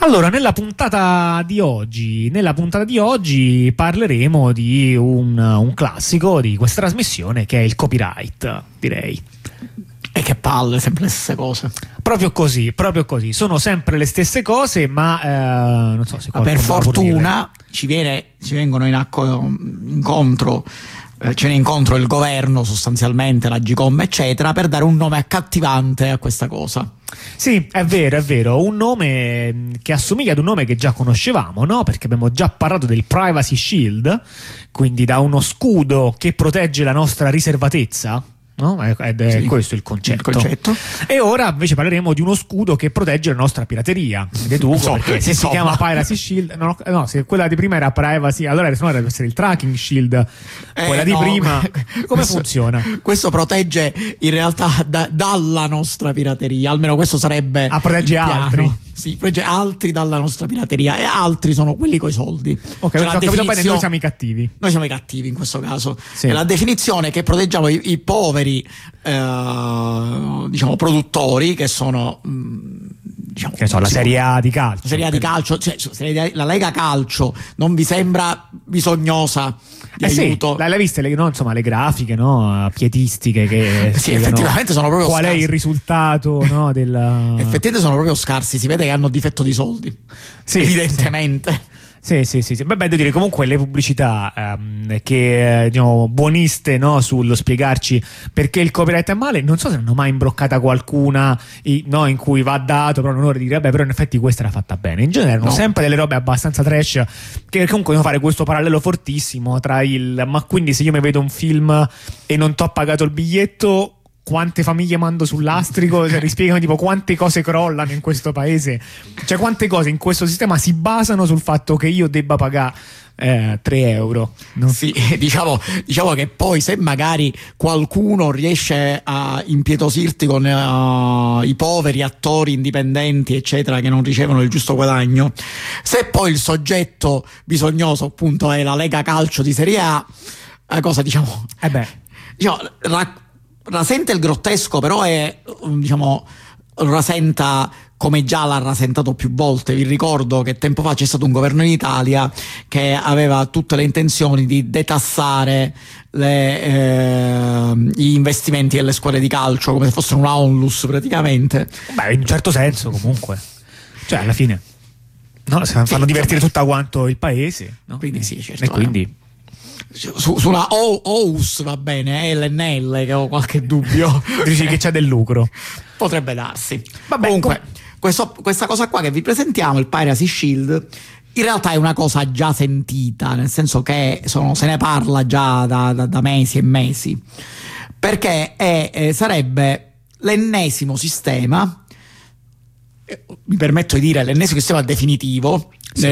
Allora, nella puntata di oggi parleremo di un classico di questa trasmissione, che è il copyright, direi. E che palle, sempre le stesse cose. Proprio così. Sono sempre le stesse cose, ma non so se per fortuna ci vengono incontro. Ce ne incontro il governo, sostanzialmente l'Agcom eccetera, per dare un nome accattivante a questa cosa. Sì, è vero, un nome che assomiglia ad un nome che già conoscevamo, no? Perché abbiamo già parlato del Privacy Shield, quindi da uno scudo che protegge la nostra riservatezza, no? Ed è sì, questo il concetto. E ora invece parleremo di uno scudo che protegge la nostra pirateria. Perché se si chiama Piracy Shield, no, se quella di prima era Privacy, allora deve essere il Tracking Shield. Quella di prima, come funziona? Questo protegge in realtà dalla nostra pirateria, almeno questo sarebbe. Protegge altri. Sì, protegge altri dalla nostra pirateria, e altri sono quelli coi soldi. Ok, ho capito bene, noi siamo i cattivi. Noi siamo i cattivi in questo caso. Sì. È la definizione che proteggiamo i poveri, produttori, che sono la Serie A di calcio. La Serie A di calcio, la Lega Calcio non vi sembra bisognosa di aiuto? Sì, l'hai viste le grafiche, no, pietistiche che sì, effettivamente sono proprio qual scarsi. È il risultato, no, effettivamente sono proprio scarsi, si vede che hanno difetto di soldi, sì, evidentemente. Sì. Beh, devo dire, comunque le pubblicità che buoniste, no, sullo spiegarci perché il copyright è male, non so se hanno mai imbroccata qualcuna in cui va dato però l'onore di dire vabbè, però in effetti questa era fatta bene. In genere erano sempre delle robe abbastanza trash, che comunque devono fare questo parallelo fortissimo tra ma quindi se io mi vedo un film e non t'ho pagato il biglietto, quante famiglie mando sul lastrico, rispiegano tipo quante cose crollano in questo paese, quante cose in questo sistema si basano sul fatto che io debba pagare 3 euro, no? Sì, diciamo che poi se magari qualcuno riesce a impietosirti con i poveri attori indipendenti eccetera che non ricevono il giusto guadagno, se poi il soggetto bisognoso appunto è la Lega Calcio di Serie A, la cosa rasenta il grottesco, però rasenta come già l'ha rasentato più volte. Vi ricordo che tempo fa c'è stato un governo in Italia che aveva tutte le intenzioni di detassare gli investimenti delle squadre di calcio come se fossero una onlus praticamente. Beh, in un certo senso comunque, alla fine fanno divertire tutto quanto il paese, no? Quindi sì, certo. E quindi su una OUS va bene, LNL che ho qualche dubbio. Dici che c'è del lucro? Potrebbe darsi. Vabbè, comunque questa cosa qua che vi presentiamo, il Piracy Shield, in realtà è una cosa già sentita, nel senso che se ne parla già da mesi e mesi, perché sarebbe l'ennesimo sistema, mi permetto di dire l'ennesimo sistema definitivo, sì,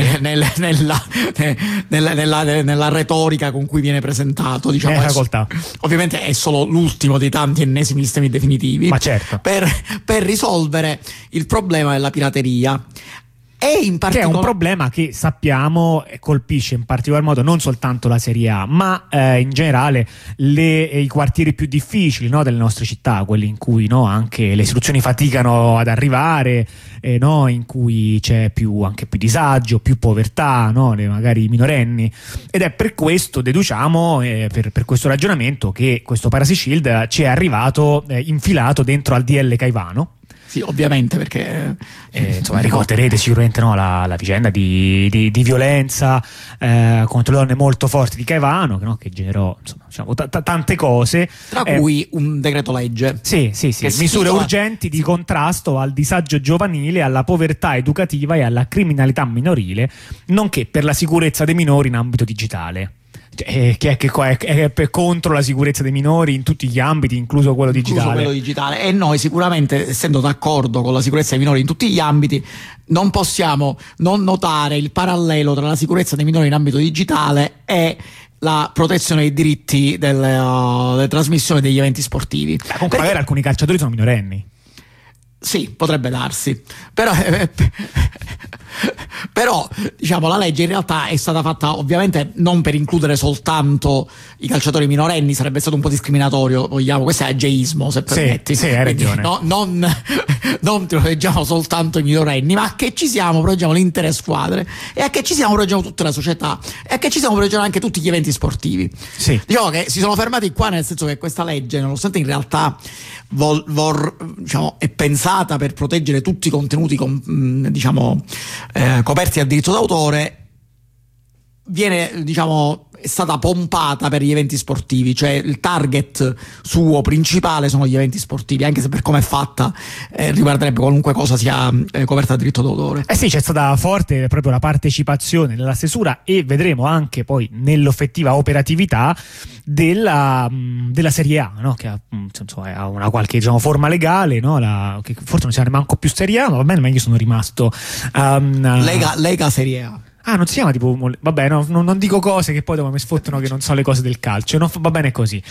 nella retorica con cui viene presentato, ovviamente è solo l'ultimo dei tanti ennesimi sistemi definitivi, ma certo, per risolvere il problema della pirateria. E che è un problema che sappiamo colpisce in particolar modo non soltanto la Serie A, ma in generale i quartieri più difficili, no, delle nostre città, quelli in cui anche le istruzioni faticano ad arrivare, in cui c'è anche più disagio, più povertà, magari i minorenni. Ed è per questo, deduciamo, per questo ragionamento, che questo Piracy Shield ci è arrivato infilato dentro al DL Caivano. Sì, ovviamente, perché ricorderete sicuramente la vicenda di violenza contro le donne molto forti di Caivano, che generò tante cose, tra cui un decreto legge. Sì, misure urgenti di contrasto al disagio giovanile, alla povertà educativa e alla criminalità minorile, nonché per la sicurezza dei minori in ambito digitale. Che è contro la sicurezza dei minori in tutti gli ambiti, incluso quello digitale. E noi sicuramente, essendo d'accordo con la sicurezza dei minori in tutti gli ambiti, non possiamo non notare il parallelo tra la sicurezza dei minori in ambito digitale e la protezione dei diritti delle trasmissioni degli eventi sportivi. Comunque magari alcuni calciatori sono minorenni. Sì, potrebbe darsi, però Però diciamo la legge in realtà è stata fatta ovviamente non per includere soltanto i calciatori minorenni, sarebbe stato un po' discriminatorio, vogliamo, questo è ageismo se permetti. Sì, hai ragione. No, non proteggiamo soltanto i minorenni, ma a che ci siamo proteggiamo l'intera squadre, e a che ci siamo proteggiamo tutta la società, e a che ci siamo proteggiamo anche tutti gli eventi sportivi. Sì. Diciamo che si sono fermati qua, nel senso che questa legge, nonostante in realtà diciamo, è pensata per proteggere tutti i contenuti coperti dal diritto d'autore, viene, diciamo, è stata pompata per gli eventi sportivi, cioè il target suo principale sono gli eventi sportivi, anche se per come è fatta riguarderebbe qualunque cosa sia coperta dal diritto d'autore. Sì, c'è stata forte proprio la partecipazione nella stesura, e vedremo anche poi nell'effettiva operatività della Serie A, no? Che ha una qualche, diciamo, forma legale, no? Che forse non si chiama manco più Serie A, ma va bene, ma io sono rimasto Lega Serie A. Ah, non si chiama tipo. Vabbè, no, non dico cose che poi dopo mi sfottono che non so le cose del calcio. No, va bene così.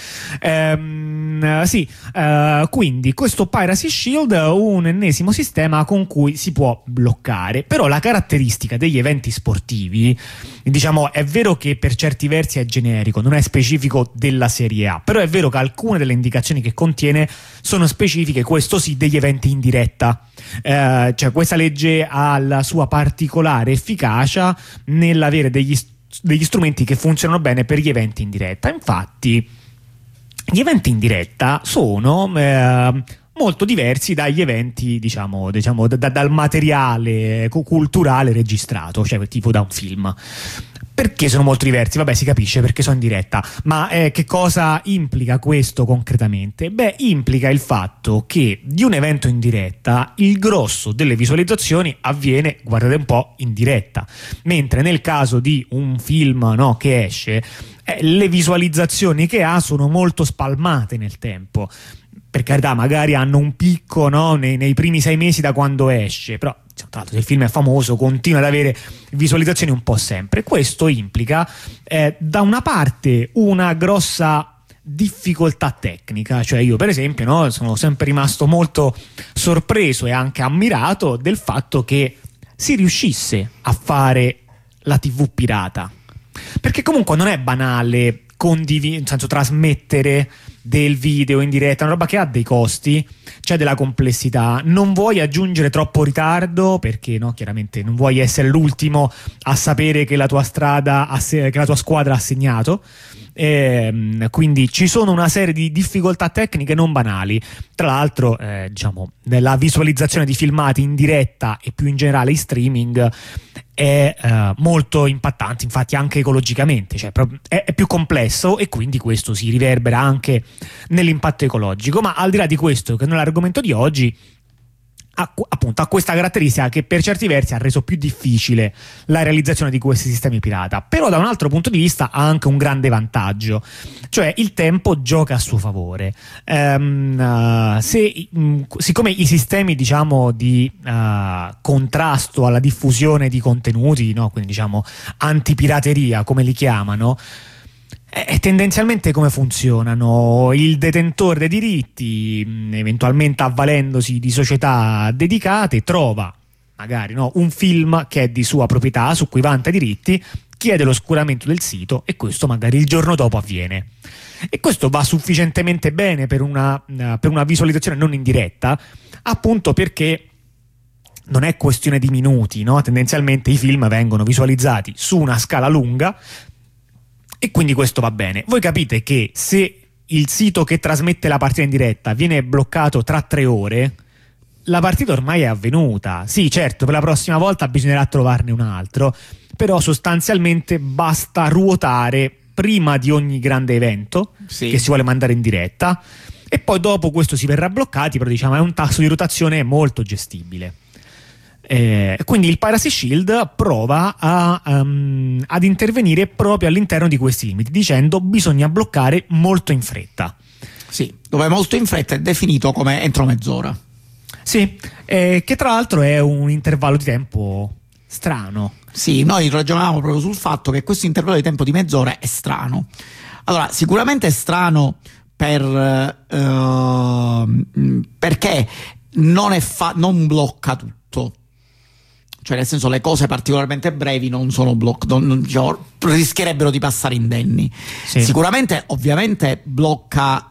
Quindi questo Piracy Shield è un ennesimo sistema con cui si può bloccare. Però la caratteristica degli eventi sportivi, diciamo, è vero che per certi versi è generico, non è specifico della Serie A. Però è vero che alcune delle indicazioni che contiene sono specifiche, questo sì, degli eventi in diretta. Cioè questa legge ha la sua particolare efficacia nell'avere degli strumenti che funzionano bene per gli eventi in diretta. Infatti gli eventi in diretta sono molto diversi dagli eventi, diciamo dal materiale culturale registrato, cioè tipo da un film. Perché sono molto diversi? Vabbè, si capisce, perché sono in diretta. Ma che cosa implica questo concretamente? Beh, implica il fatto che di un evento in diretta il grosso delle visualizzazioni avviene, guardate un po', in diretta. Mentre nel caso di un film, no, che esce, le visualizzazioni che ha sono molto spalmate nel tempo. Per carità, magari hanno un picco, no, nei primi 6 mesi da quando esce, però tra l'altro se il film è famoso continua ad avere visualizzazioni un po' sempre. Questo implica da una parte una grossa difficoltà tecnica, cioè io per esempio, no, sono sempre rimasto molto sorpreso e anche ammirato del fatto che si riuscisse a fare la TV pirata, perché comunque non è banale nel senso trasmettere del video in diretta, è una roba che ha dei costi, c'è della complessità, non vuoi aggiungere troppo ritardo perché, no, chiaramente non vuoi essere l'ultimo a sapere che la tua che la tua squadra ha segnato, quindi ci sono una serie di difficoltà tecniche non banali. Tra l'altro diciamo nella visualizzazione di filmati in diretta e più in generale in streaming è molto impattante, infatti anche ecologicamente, cioè è più complesso, e quindi questo si riverbera anche nell'impatto ecologico. Ma al di là di questo, che non è l'argomento di oggi, appunto ha questa caratteristica che per certi versi ha reso più difficile la realizzazione di questi sistemi pirata. Però da un altro punto di vista ha anche un grande vantaggio, cioè il tempo gioca a suo favore. Siccome i sistemi, diciamo, di contrasto alla diffusione di contenuti, no, quindi diciamo antipirateria come li chiamano, tendenzialmente come funzionano? Il detentore dei diritti, eventualmente avvalendosi di società dedicate, trova magari, no, un film che è di sua proprietà, su cui vanta i diritti, chiede l'oscuramento del sito, e questo magari il giorno dopo avviene. E questo va sufficientemente bene per una visualizzazione non in diretta, appunto perché non è questione di minuti, no? Tendenzialmente i film vengono visualizzati su una scala lunga, e quindi questo va bene. Voi capite che se il sito che trasmette la partita in diretta viene bloccato tra 3 ore, la partita ormai è avvenuta. Sì, certo, per la prossima volta bisognerà trovarne un altro, però sostanzialmente basta ruotare prima di ogni grande evento che si vuole mandare in diretta, e poi dopo questo si verrà bloccati, però diciamo è un tasso di rotazione molto gestibile. Quindi il Piracy Shield prova ad intervenire proprio all'interno di questi limiti, dicendo bisogna bloccare molto in fretta. Sì, dove molto in fretta è definito come entro mezz'ora. Sì, che tra l'altro è un intervallo di tempo strano. Sì, noi ragionavamo proprio sul fatto che questo intervallo di tempo di mezz'ora è strano. Allora, sicuramente è strano perché non blocca tutto. cioè nel senso le cose particolarmente brevi non sono diciamo, rischierebbero di passare indenni. Sì. Sicuramente ovviamente blocca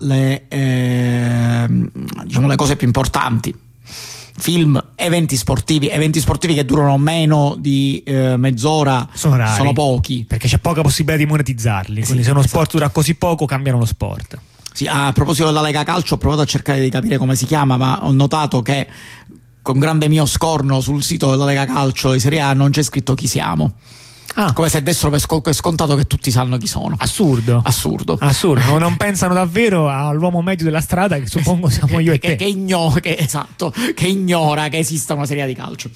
diciamo le cose più importanti, film, eventi sportivi che durano meno di mezz'ora sono rari, sono pochi, perché c'è poca possibilità di monetizzarli, quindi se uno sport dura così poco cambiano lo sport. Sì, a proposito della Lega Calcio ho provato a cercare di capire come si chiama, ma ho notato che con grande mio scorno sul sito della Lega Calcio di Serie A non c'è scritto chi siamo. Come se dessero per scontato che tutti sanno chi sono. Assurdo. Non pensano davvero all'uomo medio della strada, che suppongo siamo io e te, che ignora che esista una serie di calcio.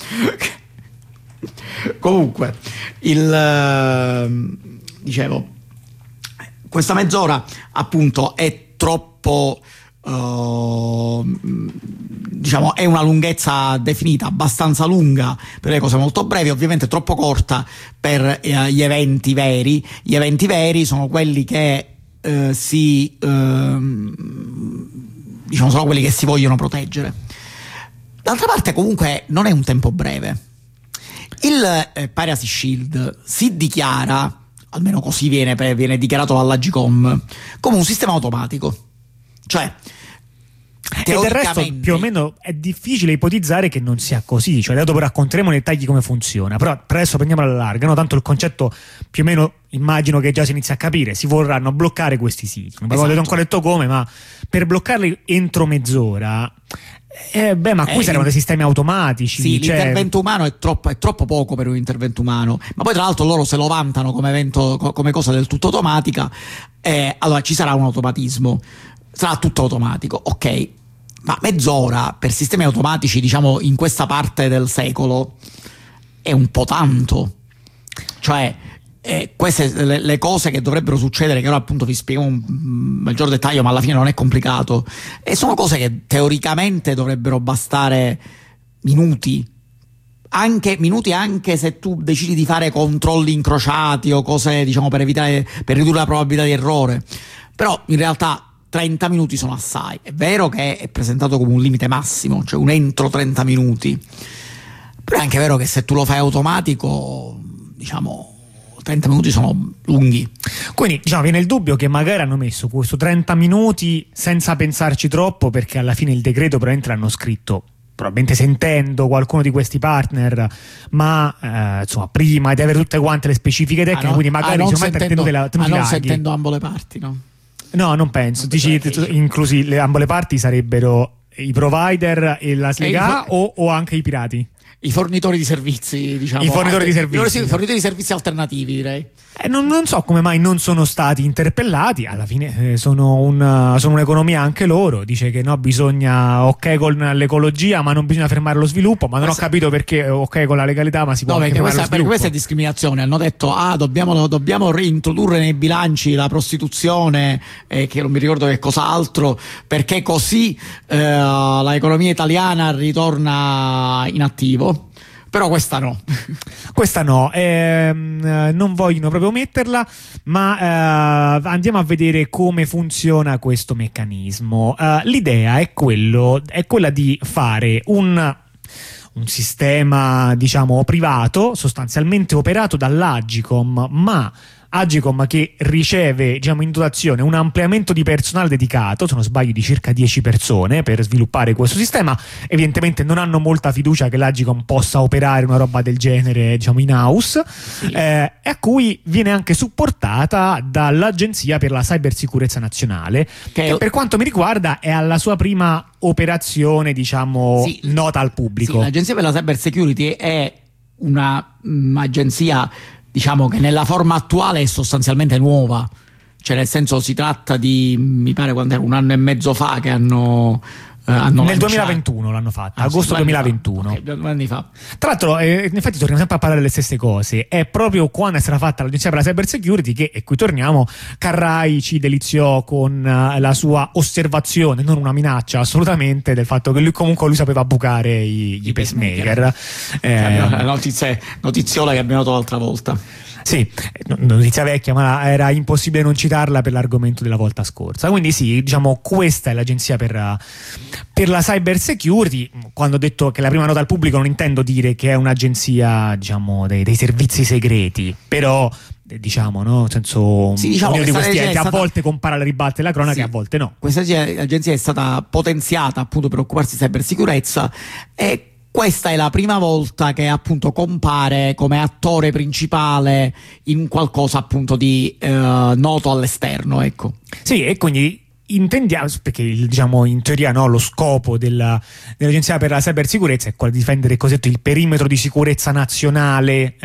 Comunque dicevo, questa mezz'ora appunto è troppo diciamo è una lunghezza definita abbastanza lunga per le cose molto brevi, ovviamente troppo corta per gli eventi veri. Gli eventi veri sono quelli che diciamo sono quelli che si vogliono proteggere. D'altra parte comunque non è un tempo breve. Il Piracy Shield si dichiara, almeno così viene dichiarato dall'Agcom, come un sistema automatico. Cioè, e del resto più o meno è difficile ipotizzare che non sia così, cioè dopo racconteremo nei dettagli come funziona, però per adesso prendiamo alla larga, no? Tanto il concetto più o meno immagino che già si inizia a capire: si vorranno bloccare questi siti, non abbiamo ancora detto come, ma per bloccarli entro mezz'ora ma qui saranno dei sistemi automatici. Sì, l'intervento umano è troppo poco per un intervento umano, ma poi tra l'altro loro se lo vantano come evento, come cosa del tutto automatica. Allora ci sarà un automatismo, sarà tutto automatico, ok, ma mezz'ora per sistemi automatici, diciamo, in questa parte del secolo è un po' tanto. Cioè queste le cose che dovrebbero succedere, che ora appunto vi spiego un maggior dettaglio, ma alla fine non è complicato, e sono cose che teoricamente dovrebbero bastare minuti, anche se tu decidi di fare controlli incrociati o cose, diciamo, per ridurre la probabilità di errore. Però in realtà 30 minuti sono assai. È vero che è presentato come un limite massimo, cioè un entro 30 minuti, però è anche vero che se tu lo fai automatico, diciamo, 30 minuti sono lunghi. Quindi diciamo viene il dubbio che magari hanno messo questo 30 minuti senza pensarci troppo, perché alla fine il decreto probabilmente l'hanno scritto probabilmente sentendo qualcuno di questi partner, ma insomma prima di avere tutte quante le specifiche tecniche, quindi magari non sentendo ambo le parti, no? No, non penso. Dici inclusi ambo le parti sarebbero i provider e la Lega o anche i pirati? I fornitori di servizi, diciamo. I fornitori di servizi alternativi, direi. Non so come mai non sono stati interpellati. Alla fine sono un'economia anche loro. Dice che no, bisogna ok con l'ecologia, ma non bisogna fermare lo sviluppo. Ma non ho capito perché ok con la legalità, ma si può anche fermare lo sviluppo. Perché questa è discriminazione. Hanno detto dobbiamo reintrodurre nei bilanci la prostituzione, che non mi ricordo che cos'altro, perché così l'economia italiana ritorna in attivo. Però questa no, non vogliono proprio metterla, ma andiamo a vedere come funziona questo meccanismo. L'idea è quella di fare un sistema, diciamo, privato, sostanzialmente operato dall'Agcom, ma Agcom che riceve, diciamo, in dotazione un ampliamento di personale dedicato, se non sbaglio di circa 10 persone, per sviluppare questo sistema. Evidentemente non hanno molta fiducia che l'Agcom possa operare una roba del genere, diciamo, in house, sì. E a cui viene anche supportata dall'Agenzia per la Cybersicurezza Nazionale, che per quanto mi riguarda è alla sua prima operazione, diciamo, nota al pubblico. Sì, l'Agenzia per la Cybersecurity è un'agenzia, diciamo, che nella forma attuale è sostanzialmente nuova, cioè nel senso si tratta di, mi pare, quando era 1 anno e mezzo fa che hanno nel 2021 l'hanno fatta, agosto 2021. Okay, 2 anni fa. Tra l'altro, infatti torniamo sempre a parlare delle stesse cose. È proprio quando è stata fatta l'Agenzia per la Cyber Security che, e qui torniamo, Carrai ci deliziò con la sua osservazione, non una minaccia assolutamente, del fatto che lui sapeva bucare i pacemaker. Notiziola che abbiamo dato l'altra volta. Sì, notizia vecchia, ma era impossibile non citarla per l'argomento della volta scorsa. Quindi sì, diciamo, questa è l'agenzia per la cyber security. Quando ho detto che la prima nota al pubblico non intendo dire che è un'agenzia, diciamo, dei servizi segreti, però diciamo, no, nel senso, sì, diciamo ognuno di questi enti a volte compara la ribalta e la cronaca, sì, a volte no. Questa agenzia è stata potenziata appunto per occuparsi di cybersicurezza, e questa è la prima volta che appunto compare come attore principale in qualcosa appunto di noto all'esterno, ecco. Sì, e quindi intendiamo, perché diciamo in teoria, no, lo scopo dell'agenzia per la cybersicurezza è quello di difendere cosiddetto il perimetro di sicurezza nazionale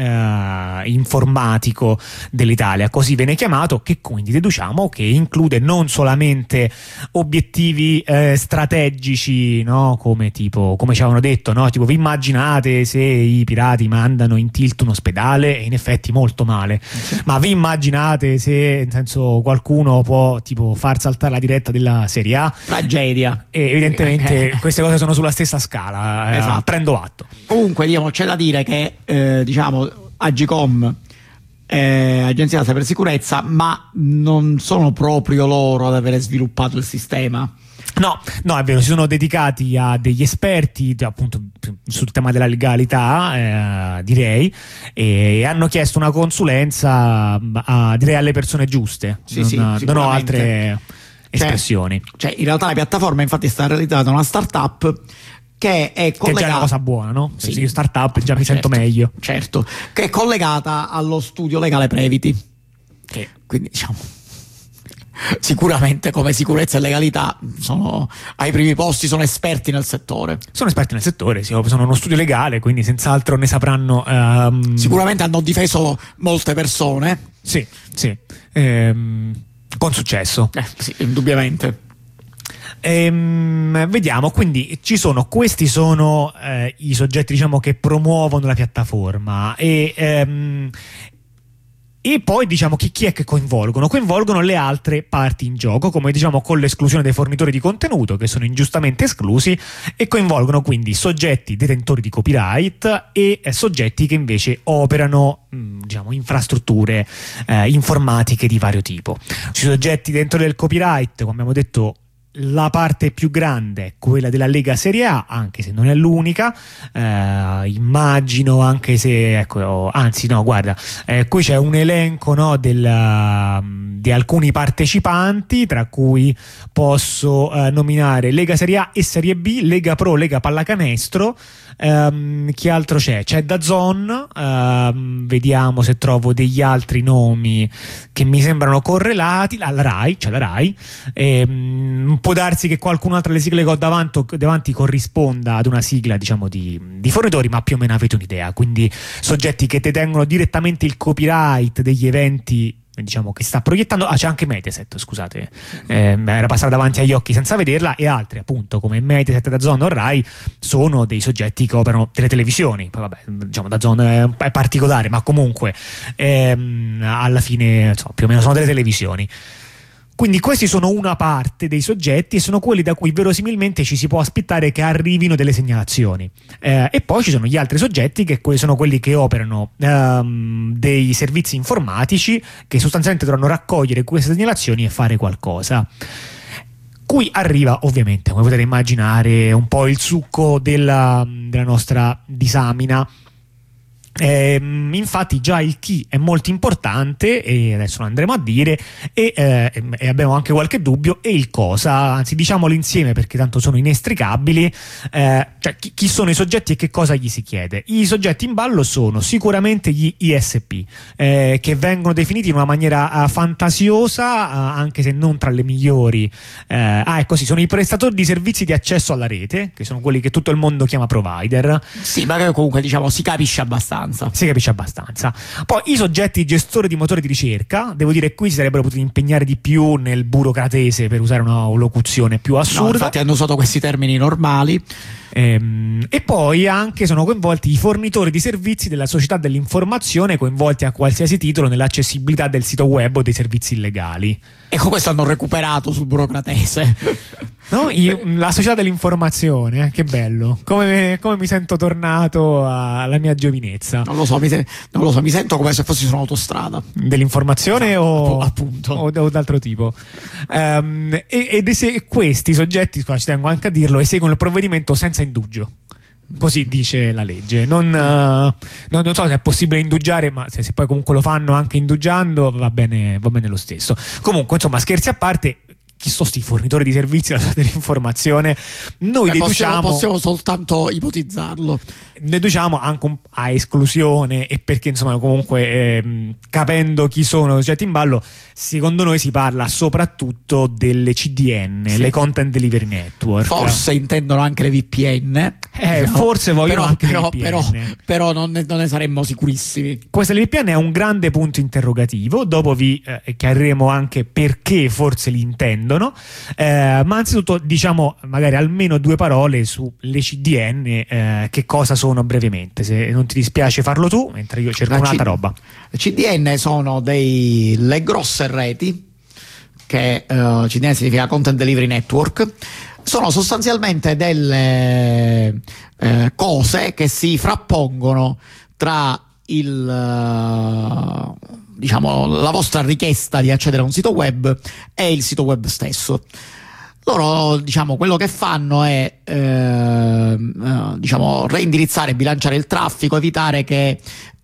informatico dell'Italia, così viene chiamato, che quindi deduciamo che include non solamente obiettivi strategici, no, come ci avevano detto, no, tipo vi immaginate se i pirati mandano in tilt un ospedale, e in effetti molto male, ma vi immaginate se, nel senso, qualcuno può tipo far saltare la diretta della Serie A, tragedia, e evidentemente queste cose sono sulla stessa scala, esatto. Prendo atto. Comunque, diciamo, c'è da dire che diciamo Agcom agenzia della cybersicurezza, ma non sono proprio loro ad avere sviluppato il sistema. No, è vero, si sono dedicati a degli esperti appunto sul tema della legalità, direi, e hanno chiesto una consulenza direi alle persone giuste. Non ho altre espressioni. Cioè, in realtà la piattaforma infatti è stata realizzata da una startup che è collegata, che è già una cosa buona, no? Sì. Se io startup già mi sento meglio. Certo, che è collegata allo studio legale Previti. Quindi diciamo, sicuramente come sicurezza e legalità sono ai primi posti, sono esperti nel settore. Sono uno studio legale, quindi senz'altro ne sapranno. Sicuramente hanno difeso molte persone. Sì. Con successo. Sì, indubbiamente. Vediamo, quindi questi sono i soggetti, diciamo, che promuovono la piattaforma, e poi diciamo chi è che coinvolgono le altre parti in gioco, come diciamo con l'esclusione dei fornitori di contenuto, che sono ingiustamente esclusi, e coinvolgono quindi soggetti detentori di copyright e soggetti che invece operano diciamo infrastrutture informatiche di vario tipo. Sui soggetti detentori del copyright, come abbiamo detto, la parte più grande è quella della Lega Serie A, anche se non è l'unica, immagino, anche se qui c'è un elenco, no, di alcuni partecipanti, tra cui posso nominare Lega Serie A e Serie B, Lega Pro, Lega Pallacanestro. Chi altro c'è? C'è DAZN, vediamo se trovo degli altri nomi che mi sembrano correlati. C'è la RAI. Può darsi che qualcun'altra delle sigle che ho davanti corrisponda ad una sigla, diciamo, di fornitori, ma più o meno avete un'idea. Quindi soggetti che detengono direttamente il copyright degli eventi, diciamo, che sta proiettando. C'è anche Mediaset, scusate, era passata davanti agli occhi senza vederla, e altri appunto come Mediaset, DAZN o RAI sono dei soggetti che operano delle televisioni. Poi vabbè, diciamo DAZN è particolare, ma comunque alla fine, insomma, più o meno sono delle televisioni. Quindi questi sono una parte dei soggetti, e sono quelli da cui verosimilmente ci si può aspettare che arrivino delle segnalazioni. E poi ci sono gli altri soggetti, che sono quelli che operano dei servizi informatici, che sostanzialmente dovranno raccogliere queste segnalazioni e fare qualcosa. Qui arriva ovviamente, come potete immaginare, un po' il succo della nostra disamina. Infatti già il chi è molto importante, e adesso lo andremo a dire, e abbiamo anche qualche dubbio, e il cosa, anzi diciamolo insieme perché tanto sono inestricabili. Cioè chi sono i soggetti e che cosa gli si chiede. I soggetti in ballo sono sicuramente gli ISP, che vengono definiti in una maniera fantasiosa, anche se non tra le migliori. Sono i prestatori di servizi di accesso alla rete, che sono quelli che tutto il mondo chiama provider. Sì, ma comunque diciamo si capisce abbastanza. Poi i soggetti gestori di motori di ricerca, devo dire, qui si sarebbero potuti impegnare di più nel burocratese, per usare una locuzione più assurda. No, infatti hanno usato questi termini normali. E poi anche sono coinvolti i fornitori di servizi della società dell'informazione, coinvolti a qualsiasi titolo nell'accessibilità del sito web o dei servizi illegali. Ecco, questo hanno recuperato sul burocratese. No? La società dell'informazione, che bello, come mi sento tornato alla mia giovinezza. sicurezza. Non lo so, mi sento come se fossi su un'autostrada. Dell'informazione o, appunto. o d'altro tipo. Questi soggetti, ci tengo anche a dirlo, eseguono il provvedimento senza indugio. Così dice la legge. Non so se è possibile indugiare, ma se poi comunque lo fanno anche indugiando va bene lo stesso. Comunque, insomma, scherzi a parte, chi sono sti fornitori di servizi dell'informazione? Noi possiamo soltanto ipotizzarlo. Deduciamo anche a esclusione, e perché insomma comunque capendo chi sono i soggetti in ballo, secondo noi si parla soprattutto delle CDN, sì, le Content Delivery Network. Forse intendono anche le VPN, forse vogliono anche le VPN. però non ne saremmo sicurissimi. Questa VPN è un grande punto interrogativo, dopo vi chiariremo anche perché forse li intendono, ma anzitutto diciamo magari almeno due parole sulle CDN, che cosa sono brevemente, se non ti dispiace farlo tu mentre io cerco un'altra roba. Le CDN sono le grosse reti, che CDN significa Content Delivery Network, sono sostanzialmente delle cose che si frappongono tra la vostra richiesta di accedere a un sito web e il sito web stesso. Loro, diciamo, quello che fanno è reindirizzare e bilanciare il traffico, evitare che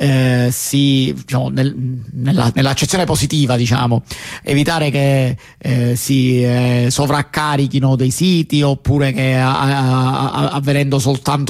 nell'accezione positiva, evitare che si sovraccarichino dei siti, oppure che avvenendo soltanto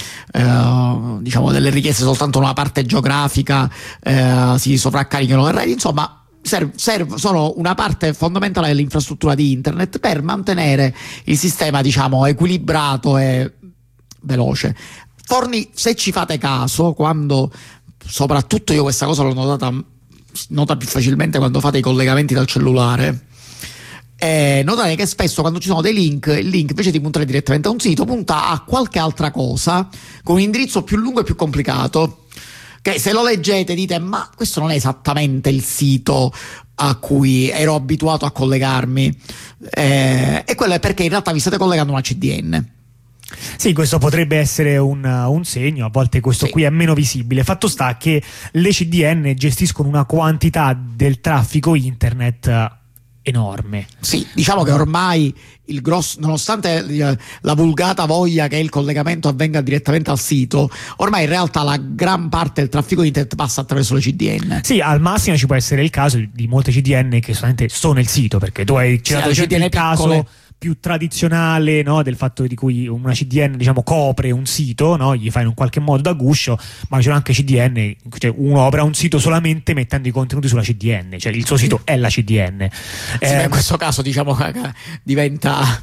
delle richieste soltanto una parte geografica si sovraccarichino le reti. Insomma, sono una parte fondamentale dell'infrastruttura di internet per mantenere il sistema, equilibrato e veloce. Se ci fate caso, soprattutto io questa cosa l'ho nota più facilmente quando fate i collegamenti dal cellulare, notate che spesso quando ci sono dei link, il link invece di puntare direttamente a un sito punta a qualche altra cosa con un indirizzo più lungo e più complicato, che se lo leggete dite: ma questo non è esattamente il sito a cui ero abituato a collegarmi, e quello è perché in realtà vi state collegando a una CDN. Sì, questo potrebbe essere un segno, a volte questo qui è meno visibile. Fatto sta che le CDN gestiscono una quantità del traffico internet enorme. Sì, diciamo che ormai nonostante la vulgata voglia che il collegamento avvenga direttamente al sito, ormai in realtà la gran parte del traffico internet passa attraverso le CDN. Sì, al massimo ci può essere il caso di molte CDN che solamente sono il sito, perché tu hai citato il caso più tradizionale, no, del fatto di cui una CDN copre un sito, no, gli fai in un qualche modo da guscio, ma ci sono anche CDN, cioè uno apre un sito solamente mettendo i contenuti sulla CDN, cioè il suo sito è la CDN. In questo caso diventa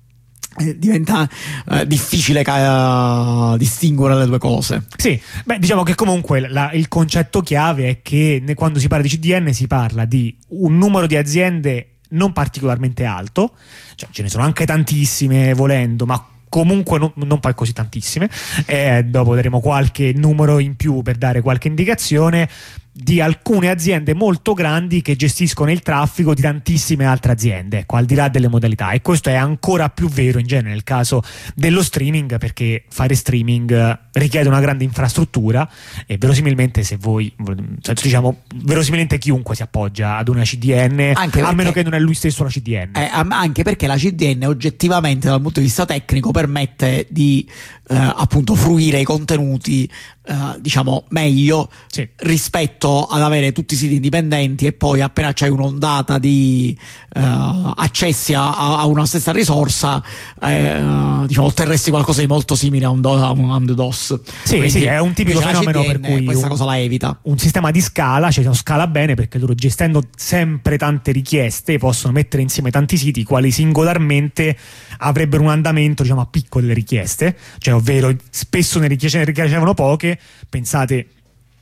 difficile distinguere le due cose. Sì, diciamo che comunque il concetto chiave è che quando si parla di CDN si parla di un numero di aziende non particolarmente alto, cioè ce ne sono anche tantissime volendo, ma comunque non poi così tantissime, dopo daremo qualche numero in più per dare qualche indicazione, di alcune aziende molto grandi che gestiscono il traffico di tantissime altre aziende, ecco, al di là delle modalità. E questo è ancora più vero in genere nel caso dello streaming, perché fare streaming richiede una grande infrastruttura e verosimilmente verosimilmente chiunque si appoggia ad una CDN, a meno che non è lui stesso la CDN. Anche perché la CDN oggettivamente dal punto di vista tecnico permette di appunto fruire i contenuti meglio, sì, rispetto ad avere tutti i siti indipendenti e poi appena c'hai un'ondata di accessi a una stessa risorsa otterresti qualcosa di molto simile a un DDoS. Sì, quindi, sì, è un tipico fenomeno per cui questa cosa la evita. Un sistema di scala, scala bene perché loro, gestendo sempre tante richieste, possono mettere insieme tanti siti quali singolarmente avrebbero un andamento a picco delle richieste, cioè ovvero spesso ne richiedevano poche. Pensate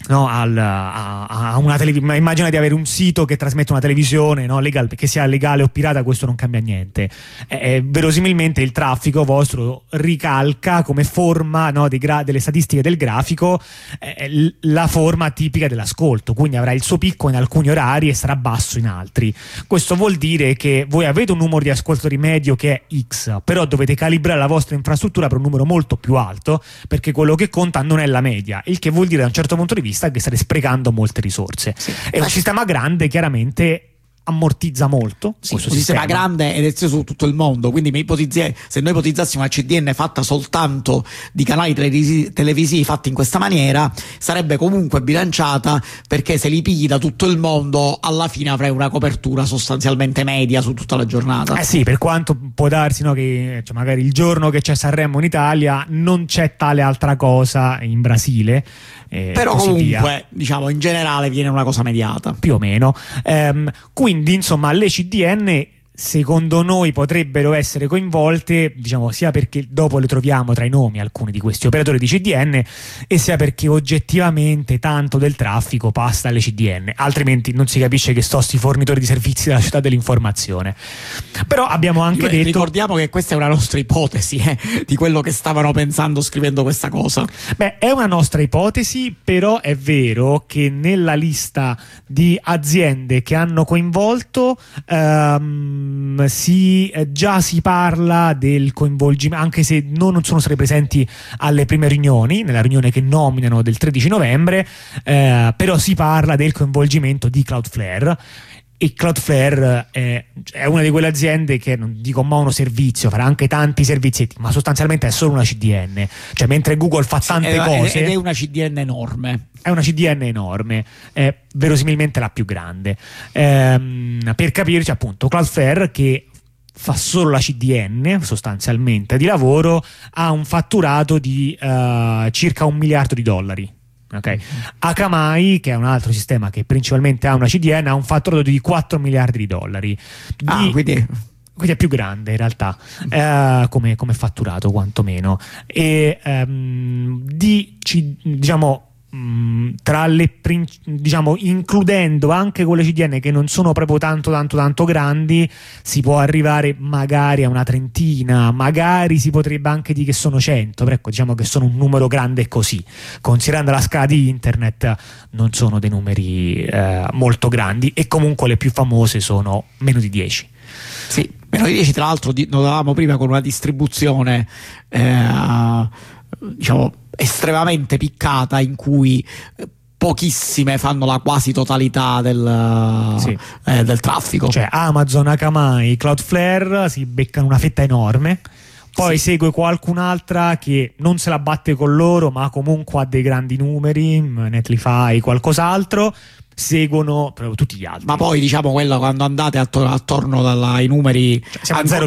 no, a una immagina di avere un sito che trasmette una televisione, no, che sia legale o pirata, questo non cambia niente. Verosimilmente il traffico vostro ricalca come forma, no, delle statistiche del grafico la forma tipica dell'ascolto, quindi avrà il suo picco in alcuni orari e sarà basso in altri. Questo vuol dire che voi avete un numero di ascoltatori medio che è X, però dovete calibrare la vostra infrastruttura per un numero molto più alto, perché quello che conta non è la media, il che vuol dire da un certo punto di vista che state sprecando molte risorse. Sì. È un sistema grande, chiaramente ammortizza molto. Sì, un sistema grande ed esteso su tutto il mondo, quindi se noi ipotizzassimo una CDN fatta soltanto di canali televisivi fatti in questa maniera, sarebbe comunque bilanciata, perché se li pigli da tutto il mondo alla fine avrai una copertura sostanzialmente media su tutta la giornata. Sì, per quanto può darsi, no, che cioè, magari il giorno che c'è Sanremo in Italia non c'è tale altra cosa in Brasile, però comunque diciamo in generale viene una cosa mediata più o meno. Quindi insomma le CDN secondo noi potrebbero essere coinvolte, diciamo, sia perché dopo le troviamo tra i nomi alcuni di questi operatori di CDN, e sia perché oggettivamente tanto del traffico passa alle CDN, altrimenti non si capisce che sti fornitori di servizi della città dell'informazione. Però abbiamo anche detto, ricordiamo che questa è una nostra ipotesi di quello che stavano pensando scrivendo questa cosa. Beh, è una nostra ipotesi, però è vero che nella lista di aziende che hanno coinvolto già si parla del coinvolgimento, anche se non sono stati presenti alle prime riunioni, nella riunione che nominano del 13 novembre, però si parla del coinvolgimento di Cloudflare. E Cloudflare è una di quelle aziende che, non dico monoservizio, farà anche tanti servizietti, ma sostanzialmente è solo una CDN. Cioè, mentre Google fa tante cose, ed è una CDN enorme. È una CDN enorme, è verosimilmente la più grande. Per capirci, appunto, Cloudflare, che fa solo la CDN sostanzialmente di lavoro, ha un fatturato di circa $1 miliardo. Okay. Akamai, che è un altro sistema che principalmente ha una CDN, ha un fatturato di $4 miliardi. Quindi è più grande in realtà, come fatturato quantomeno. E diciamo, tra le includendo anche quelle CDN che non sono proprio tanto grandi, si può arrivare magari a una trentina, magari si potrebbe anche dire che sono 100, però ecco, diciamo che sono un numero grande così, considerando la scala di internet non sono dei numeri molto grandi, e comunque le più famose sono meno di 10. Sì, meno di 10, tra l'altro notavamo prima con una distribuzione diciamo estremamente piccata, in cui pochissime fanno la quasi totalità del traffico. Cioè Amazon, Akamai, Cloudflare si beccano una fetta enorme, poi segue qualcun'altra che non se la batte con loro, ma comunque ha dei grandi numeri, Netlify, qualcos'altro, seguono proprio tutti gli altri. Ma poi diciamo quello, quando andate attorno ai numeri, cioè, siamo a 0,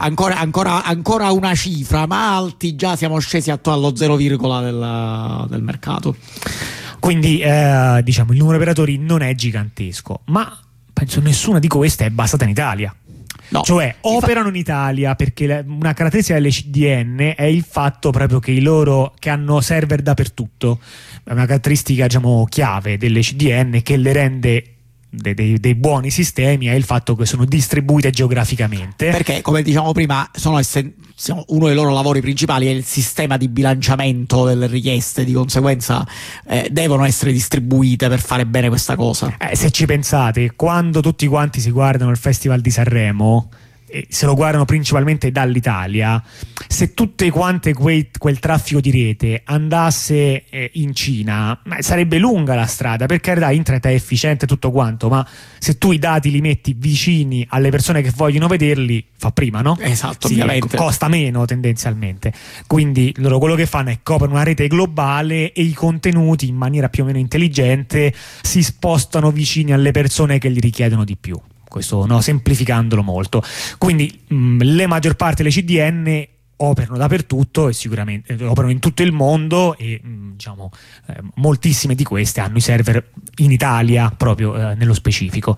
ancora una cifra, ma alti, già siamo scesi attorno allo 0, del mercato. Quindi diciamo il numero di operatori non è gigantesco, ma penso nessuna di queste è basata in Italia. No, cioè operano in Italia perché una caratteristica delle CDN è il fatto proprio che hanno server dappertutto. È una caratteristica, diciamo, chiave delle CDN che le rende dei buoni sistemi, è il fatto che sono distribuite geograficamente, perché, come diciamo prima, uno dei loro lavori principali è il sistema di bilanciamento delle richieste, di conseguenza devono essere distribuite per fare bene questa cosa. Se ci pensate, quando tutti quanti si guardano il Festival di Sanremo, se lo guardano principalmente dall'Italia, se tutte quante quel traffico di rete andasse in Cina, sarebbe lunga la strada. Per carità, internet è efficiente tutto quanto, ma se tu i dati li metti vicini alle persone che vogliono vederli, fa prima, no? Esatto, sì, ovviamente. Costa meno tendenzialmente. Quindi loro quello che fanno è coprono una rete globale e i contenuti, in maniera più o meno intelligente, si spostano vicini alle persone che li richiedono di più. Questo, no, semplificandolo molto. Quindi le maggior parte delle CDN operano dappertutto e sicuramente operano in tutto il mondo, e diciamo moltissime di queste hanno i server in Italia proprio nello specifico.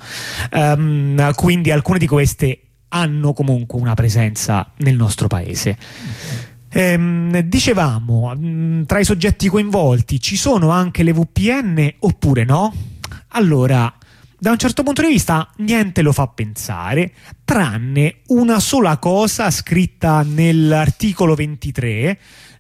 Quindi alcune di queste hanno comunque una presenza nel nostro paese. Dicevamo, tra i soggetti coinvolti ci sono anche le VPN oppure no? Allora, da un certo punto di vista niente lo fa pensare, tranne una sola cosa scritta nell'articolo 23,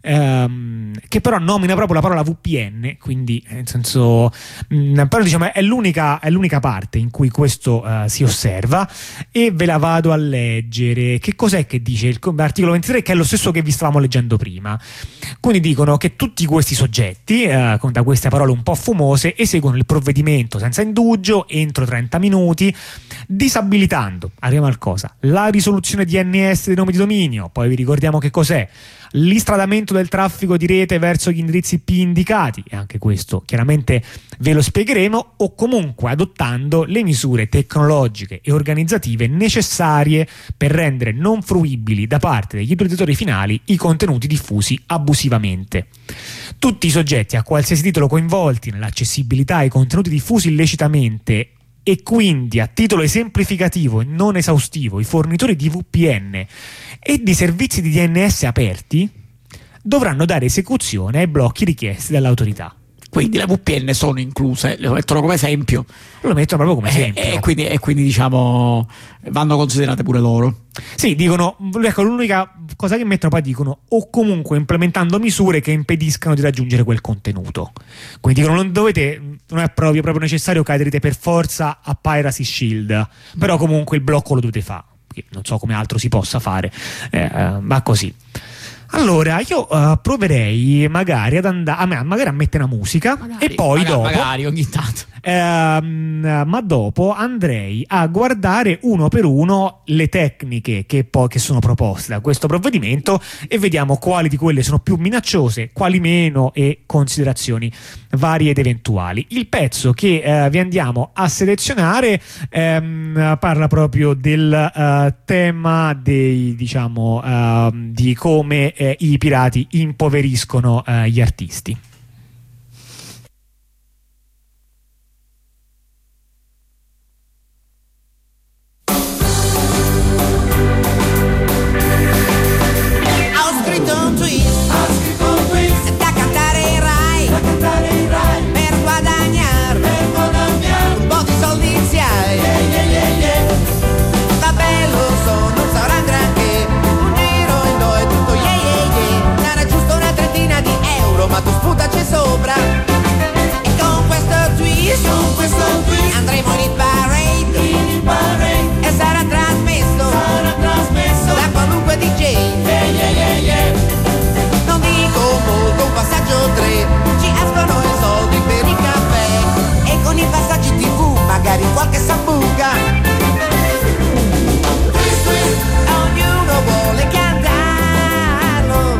che però nomina proprio la parola VPN, quindi nel senso, però diciamo è l'unica parte in cui questo si osserva, e ve la vado a leggere. Che cos'è che dice l'articolo 23, che è lo stesso che vi stavamo leggendo prima? Quindi dicono che tutti questi soggetti, da queste parole un po' fumose, eseguono il provvedimento senza indugio entro 30 minuti, disabilitando, arriviamo al cosa, la risoluzione DNS dei nomi di dominio. Poi vi ricordiamo che cos'è: l'istradamento del traffico di rete verso gli indirizzi IP indicati, e anche questo chiaramente ve lo spiegheremo, o comunque adottando le misure tecnologiche e organizzative necessarie per rendere non fruibili da parte degli utilizzatori finali i contenuti diffusi abusivamente. Tutti i soggetti a qualsiasi titolo coinvolti nell'accessibilità ai contenuti diffusi illecitamente, e quindi a titolo esemplificativo e non esaustivo i fornitori di VPN e di servizi di DNS aperti, dovranno dare esecuzione ai blocchi richiesti dall'autorità. Quindi le VPN sono incluse, lo mettono come esempio. Lo mettono proprio come esempio. E quindi diciamo vanno considerate pure loro. Sì, dicono, ecco, l'unica cosa che mettono, poi dicono, o comunque implementando misure che impediscano di raggiungere quel contenuto. Quindi dicono, non è proprio necessario che aderite per forza a Piracy Shield, però comunque il blocco lo dovete fare. Non so come altro si possa fare, ma così. Allora, io proverei magari ad andare magari a mettere una musica, e poi dopo magari ogni tanto. Ma dopo andrei a guardare uno per uno le tecniche che sono proposte da questo provvedimento, e vediamo quali di quelle sono più minacciose, quali meno, e considerazioni varie ed eventuali. Il pezzo che vi andiamo a selezionare parla proprio del tema dei, diciamo, di come i pirati impoveriscono gli artisti. Sopra, e con questo twist andremo in parade, e sarà trasmesso da qualunque DJ. Non dico molto, un passaggio 3, ci escono i soldi per il caffè, e con i passaggi TV magari qualche sambuca. Ognuno vuole cantarlo,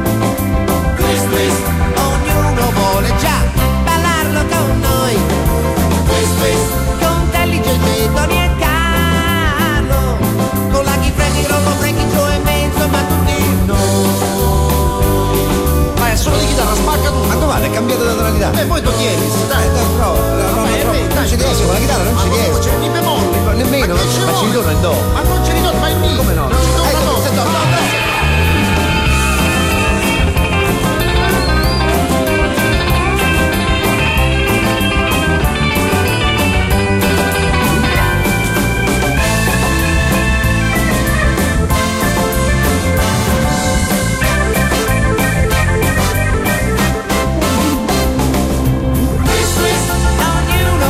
vuole già ballarlo con noi, con Telly, JJ, Tony e Carlo, con Lucky Freddy, Rocco, Frankie, Joe e Menzo, ma tutti noi. Ma è solo di chitarra, spacca tutto. Ma dov'è? È cambiato da tonalità. E poi tu tieni, dai, non ci riesco, con la chitarra non ci riesco. C'è i bemolli. Nemmeno, ma ci ritorno in do. Ma non ci ritorno, ma in mi. Come no? Non ci ritorno, no.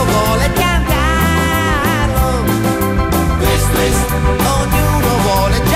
Ognuno vuole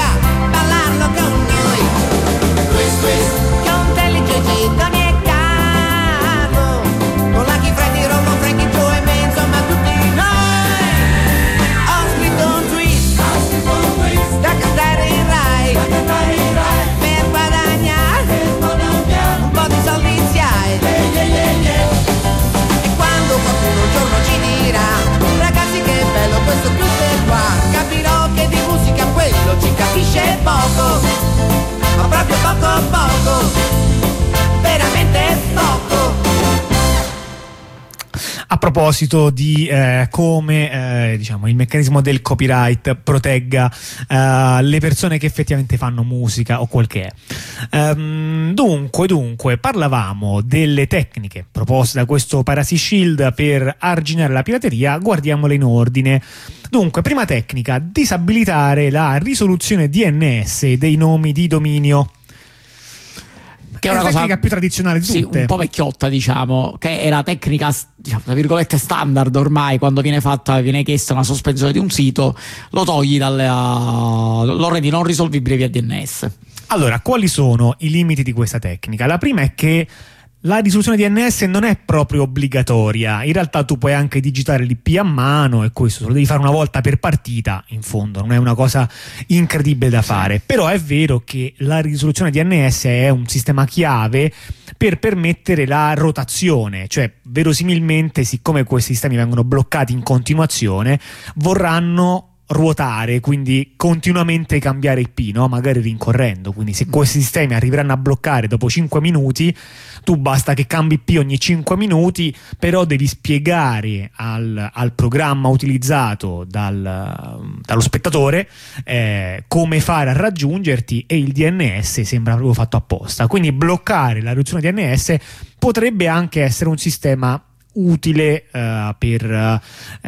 A proposito di come diciamo il meccanismo del copyright protegga le persone che effettivamente fanno musica o quel che è. Dunque, parlavamo delle tecniche proposte da questo Privacy Shield per arginare la pirateria, guardiamole in ordine. Dunque, prima tecnica, disabilitare la risoluzione DNS dei nomi di dominio. Che è una tecnica più tradizionale di tutte. Sì, un po' vecchiotta, diciamo, che è la tecnica, diciamo, tra virgolette standard ormai. Quando viene chiesta una sospensione di un sito, lo togli lo rendi non risolvibile via DNS. Allora, quali sono i limiti di questa tecnica? La prima è che la risoluzione DNS non è proprio obbligatoria. In realtà tu puoi anche digitare l'IP a mano, e questo lo devi fare una volta per partita, in fondo non è una cosa incredibile da fare. Però è vero che la risoluzione DNS è un sistema chiave per permettere la rotazione, cioè verosimilmente, siccome questi sistemi vengono bloccati in continuazione, vorranno ruotare, quindi continuamente cambiare IP, no? Magari rincorrendo. Quindi se questi sistemi arriveranno a bloccare dopo 5 minuti, tu basta che cambi IP ogni 5 minuti, però devi spiegare al programma utilizzato dallo spettatore come fare a raggiungerti, e il DNS sembra proprio fatto apposta. Quindi bloccare la risoluzione DNS potrebbe anche essere un sistema utile per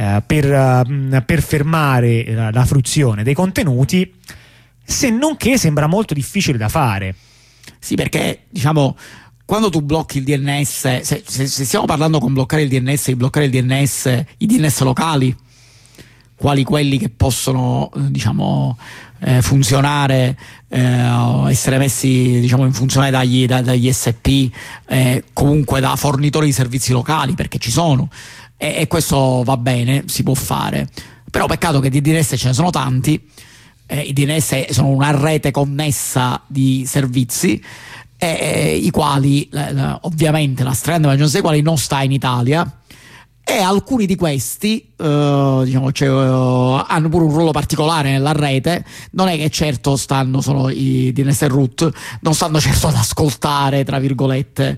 fermare la fruizione dei contenuti, se non che sembra molto difficile da fare. Sì, perché diciamo, quando tu blocchi il DNS, se stiamo parlando con bloccare il DNS, di bloccare il DNS, i DNS locali, quali quelli che possono diciamo funzionare, essere messi diciamo in funzione dagli ISP, comunque da fornitori di servizi locali, perché ci sono, e questo va bene, si può fare. Però peccato che di DNS ce ne sono tanti, i DNS sono una rete connessa di servizi, i quali ovviamente la stragrande maggioranza dei quali non sta in Italia, e alcuni di questi diciamo, hanno pure un ruolo particolare nella rete. Non è che certo sono i DNS root, non stanno certo ad ascoltare, tra virgolette,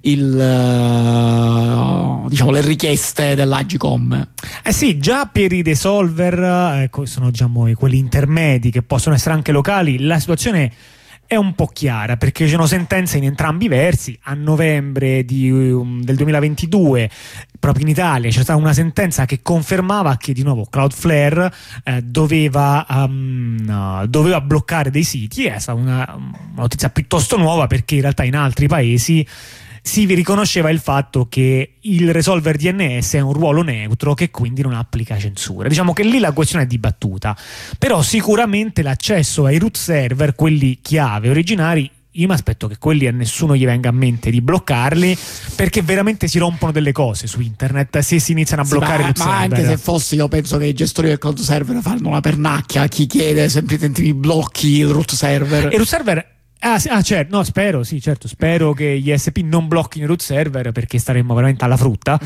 diciamo, le richieste dell'Agcom. Sì, già per i resolver, sono diciamo quelli intermedi che possono essere anche locali, la situazione è un po' chiara, perché ci sono sentenze in entrambi i versi. A novembre del 2022 proprio in Italia c'è stata una sentenza che confermava che di nuovo Cloudflare doveva bloccare dei siti. È stata una notizia piuttosto nuova, perché in realtà in altri paesi si riconosceva il fatto che il resolver DNS è un ruolo neutro, che quindi non applica censura. Diciamo che lì la questione è dibattuta, però sicuramente l'accesso ai root server, quelli chiave originari, io mi aspetto che quelli a nessuno gli venga a mente di bloccarli, perché veramente si rompono delle cose su internet se si iniziano a bloccare root server. Ma anche se fossi, io penso che i gestori del cloud server fanno una pernacchia a chi chiede semplicemente mi blocchi il root server. E root server certo, no, spero che gli ISP non blocchino i root server, perché staremmo veramente alla frutta.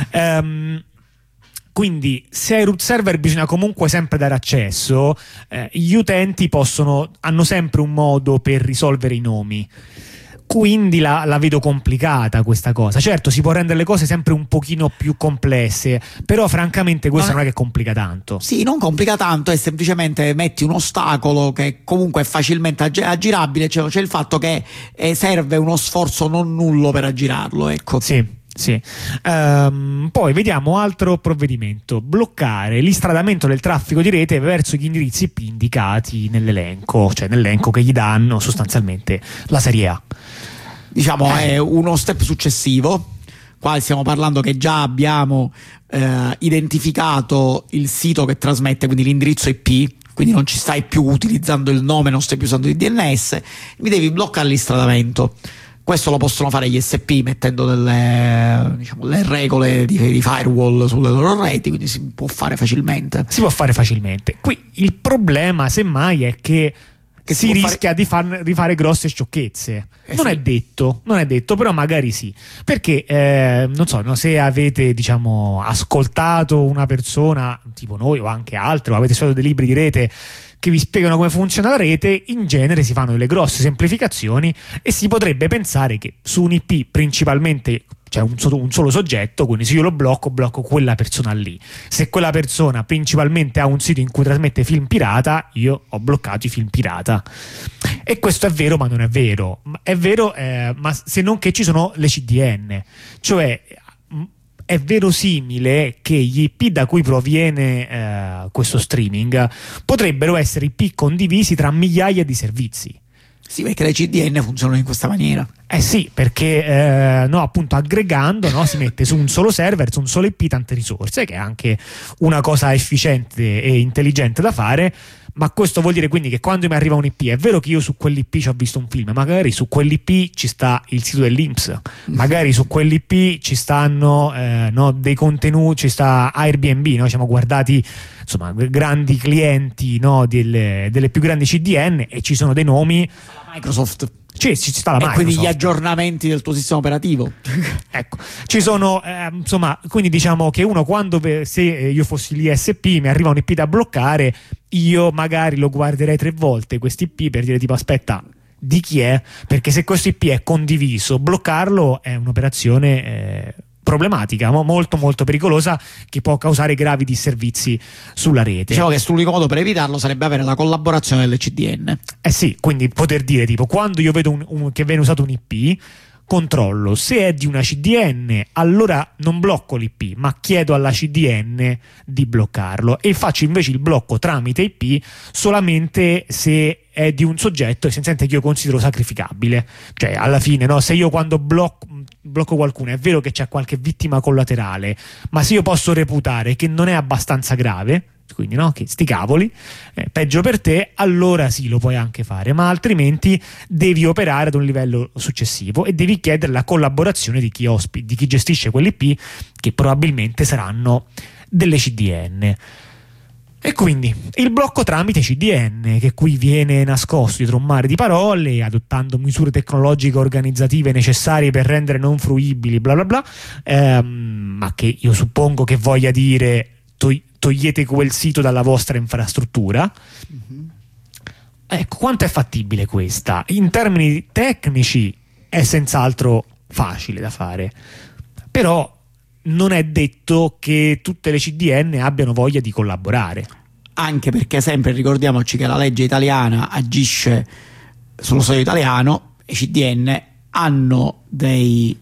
Quindi se ai root server bisogna comunque sempre dare accesso, gli utenti hanno sempre un modo per risolvere i nomi. Quindi la vedo complicata questa cosa. Certo, si può rendere le cose sempre un pochino più complesse, però francamente questo non è che complica tanto. Sì, non complica tanto, è semplicemente metti un ostacolo che comunque è facilmente aggirabile. C'è il fatto che serve uno sforzo non nullo per aggirarlo, ecco. Sì. Poi vediamo altro provvedimento: bloccare l'istradamento del traffico di rete verso gli indirizzi IP indicati nell'elenco, cioè nell'elenco che gli danno sostanzialmente la serie A. Diciamo è uno step successivo. Qua stiamo parlando che già abbiamo identificato il sito che trasmette, quindi l'indirizzo IP, quindi non ci stai più utilizzando il nome, non stai più usando il DNS, mi devi bloccare l'istradamento. Questo lo possono fare gli ISP mettendo le regole di firewall sulle loro reti, quindi si può fare facilmente. Qui il problema semmai è che si rischia di fare grosse sciocchezze. Non è detto, però magari sì. Perché non so, no, se avete diciamo ascoltato una persona tipo noi o anche altre, o avete studiato dei libri di rete che vi spiegano come funziona la rete, in genere si fanno delle grosse semplificazioni e si potrebbe pensare che su un IP principalmente c'è un solo soggetto, quindi se io lo blocco quella persona lì. Se quella persona principalmente ha un sito in cui trasmette film pirata, io ho bloccato i film pirata. E questo è vero, ma non è vero. È vero, ma se non che ci sono le CDN, cioè è verosimile che gli IP da cui proviene questo streaming potrebbero essere IP condivisi tra migliaia di servizi. Sì, perché le CDN funzionano in questa maniera. Sì, perché no, appunto aggregando, no, si mette su un solo server, su un solo IP tante risorse, che è anche una cosa efficiente e intelligente da fare. Ma questo vuol dire quindi che quando mi arriva un IP, è vero che io su quell'IP ci ho visto un film, magari su quell'IP ci sta il sito dell'INPS, magari su quell'IP ci stanno no, dei contenuti, ci sta Airbnb, no? Ci siamo guardati insomma grandi clienti, no, delle più grandi CDN, e ci sono dei nomi. Microsoft. Ci sta la Microsoft. E quindi gli aggiornamenti del tuo sistema operativo. Ecco, ci sono insomma, quindi diciamo che uno, quando se io fossi l'ISP mi arriva un IP da bloccare, io magari lo guarderei 3 volte questo IP per dire tipo aspetta, di chi è? Perché se questo IP è condiviso, bloccarlo è un'operazione problematica, molto molto pericolosa, che può causare gravi disservizi sulla rete. Diciamo che l'unico modo per evitarlo sarebbe avere la collaborazione delle CDN. Sì, quindi poter dire tipo quando io vedo che viene usato un IP, controllo se è di una CDN, allora non blocco l'IP ma chiedo alla CDN di bloccarlo, e faccio invece il blocco tramite IP solamente se è di un soggetto essenzialmente che io considero sacrificabile. Cioè alla fine, no, se io quando blocco qualcuno, è vero che c'è qualche vittima collaterale, ma se io posso reputare che non è abbastanza grave, quindi no, che sti cavoli, peggio per te, allora sì, lo puoi anche fare, ma altrimenti devi operare ad un livello successivo e devi chiedere la collaborazione di chi gestisce quell'IP, che probabilmente saranno delle CDN. E quindi il blocco tramite CDN, che qui viene nascosto dietro un mare di parole, adottando misure tecnologiche organizzative necessarie per rendere non fruibili bla bla bla, ma che io suppongo che voglia dire togliete quel sito dalla vostra infrastruttura. Ecco, quanto è fattibile questa? In termini tecnici è senz'altro facile da fare, però non è detto che tutte le CDN abbiano voglia di collaborare. Anche perché sempre ricordiamoci che la legge italiana agisce sullo Stato italiano, i CDN hanno dei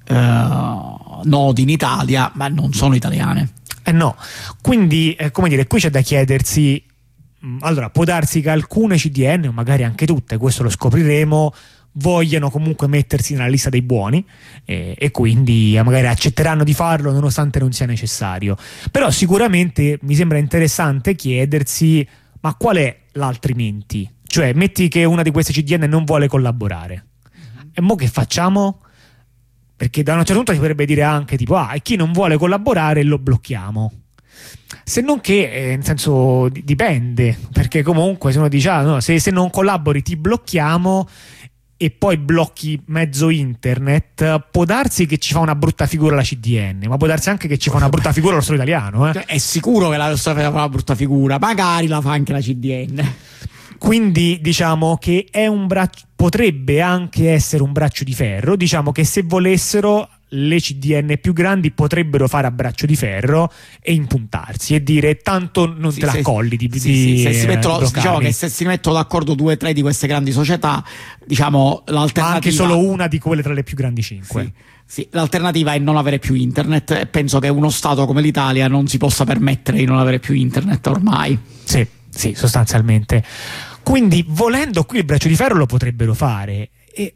nodi in Italia, ma non sono italiane. No, quindi come dire, qui c'è da chiedersi, allora può darsi che alcune CDN, o magari anche tutte, questo lo scopriremo, vogliano comunque mettersi nella lista dei buoni e quindi magari accetteranno di farlo nonostante non sia necessario. Però sicuramente mi sembra interessante chiedersi, ma qual è l'altrimenti? Cioè, metti che una di queste CDN non vuole collaborare, e mo che facciamo? Perché da un certo punto si potrebbe dire anche tipo e chi non vuole collaborare lo blocchiamo. Se non che nel senso dipende, perché comunque se uno dice no, se non collabori ti blocchiamo e poi blocchi mezzo internet, può darsi che ci fa una brutta figura la CDN, ma può darsi anche che ci fa una brutta figura lo Stato italiano. È sicuro che la Stato fa una brutta figura, magari la fa anche la CDN. Quindi diciamo che è potrebbe anche essere un braccio di ferro. Diciamo che se volessero le CDN più grandi potrebbero fare a braccio di ferro e impuntarsi e dire tanto non te la colli diciamo che se si mettono d'accordo 2 o 3 di queste grandi società, diciamo l'alternativa, anche solo una di quelle tra le più grandi 5. Sì, l'alternativa è non avere più internet, e penso che uno Stato come l'Italia non si possa permettere di non avere più internet ormai. Sì, sostanzialmente. Quindi volendo qui il braccio di ferro lo potrebbero fare e,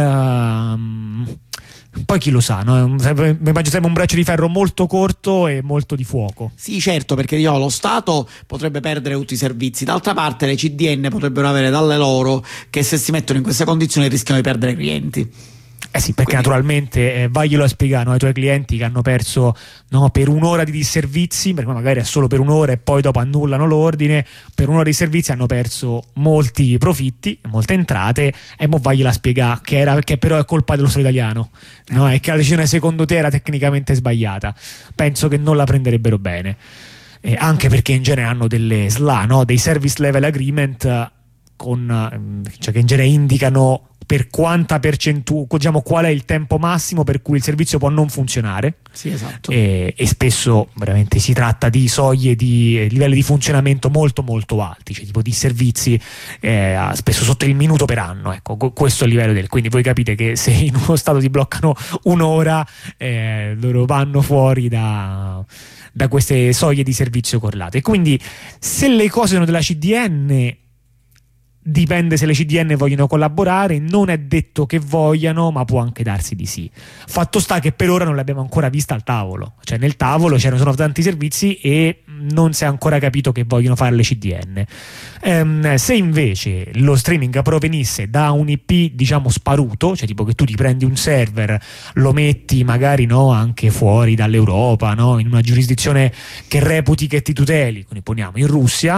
poi chi lo sa, no? Mi immagino sarebbe un braccio di ferro molto corto e molto di fuoco. Sì, certo, perché lo Stato potrebbe perdere tutti i servizi, d'altra parte le CDN potrebbero avere dalle loro che se si mettono in queste condizioni rischiano di perdere clienti. Sì, perché naturalmente vaglielo a spiegare, no, ai tuoi clienti che hanno perso per un'ora di disservizi, perché magari è solo per un'ora e poi dopo annullano l'ordine, per un'ora di servizi hanno perso molti profitti, molte entrate, e mo vagliela a spiegare che però è colpa dello Stato italiano, no? E che la decisione secondo te era tecnicamente sbagliata. Penso che non la prenderebbero bene. anche perché in genere hanno delle SLA, no? Dei service level agreement cioè che in genere indicano per quanta percentuale, diciamo, qual è il tempo massimo per cui il servizio può non funzionare. Sì, esatto. E spesso veramente si tratta di soglie di livelli di funzionamento molto molto alti, cioè tipo di servizi spesso sotto il minuto per anno, ecco, questo è il livello quindi voi capite che se in uno stato ti bloccano un'ora, loro vanno fuori da queste soglie di servizio correlate. E quindi se le cose sono della CDN, dipende se le CDN vogliono collaborare, non è detto che vogliano, ma può anche darsi di sì. Fatto sta che per ora non l'abbiamo ancora vista al tavolo, cioè nel tavolo sono tanti servizi e non si è ancora capito che vogliono fare le CDN. Se invece lo streaming provenisse da un IP, diciamo, sparuto, cioè tipo che tu ti prendi un server, lo metti magari, no, anche fuori dall'Europa, no, in una giurisdizione che reputi che ti tuteli, quindi poniamo in Russia,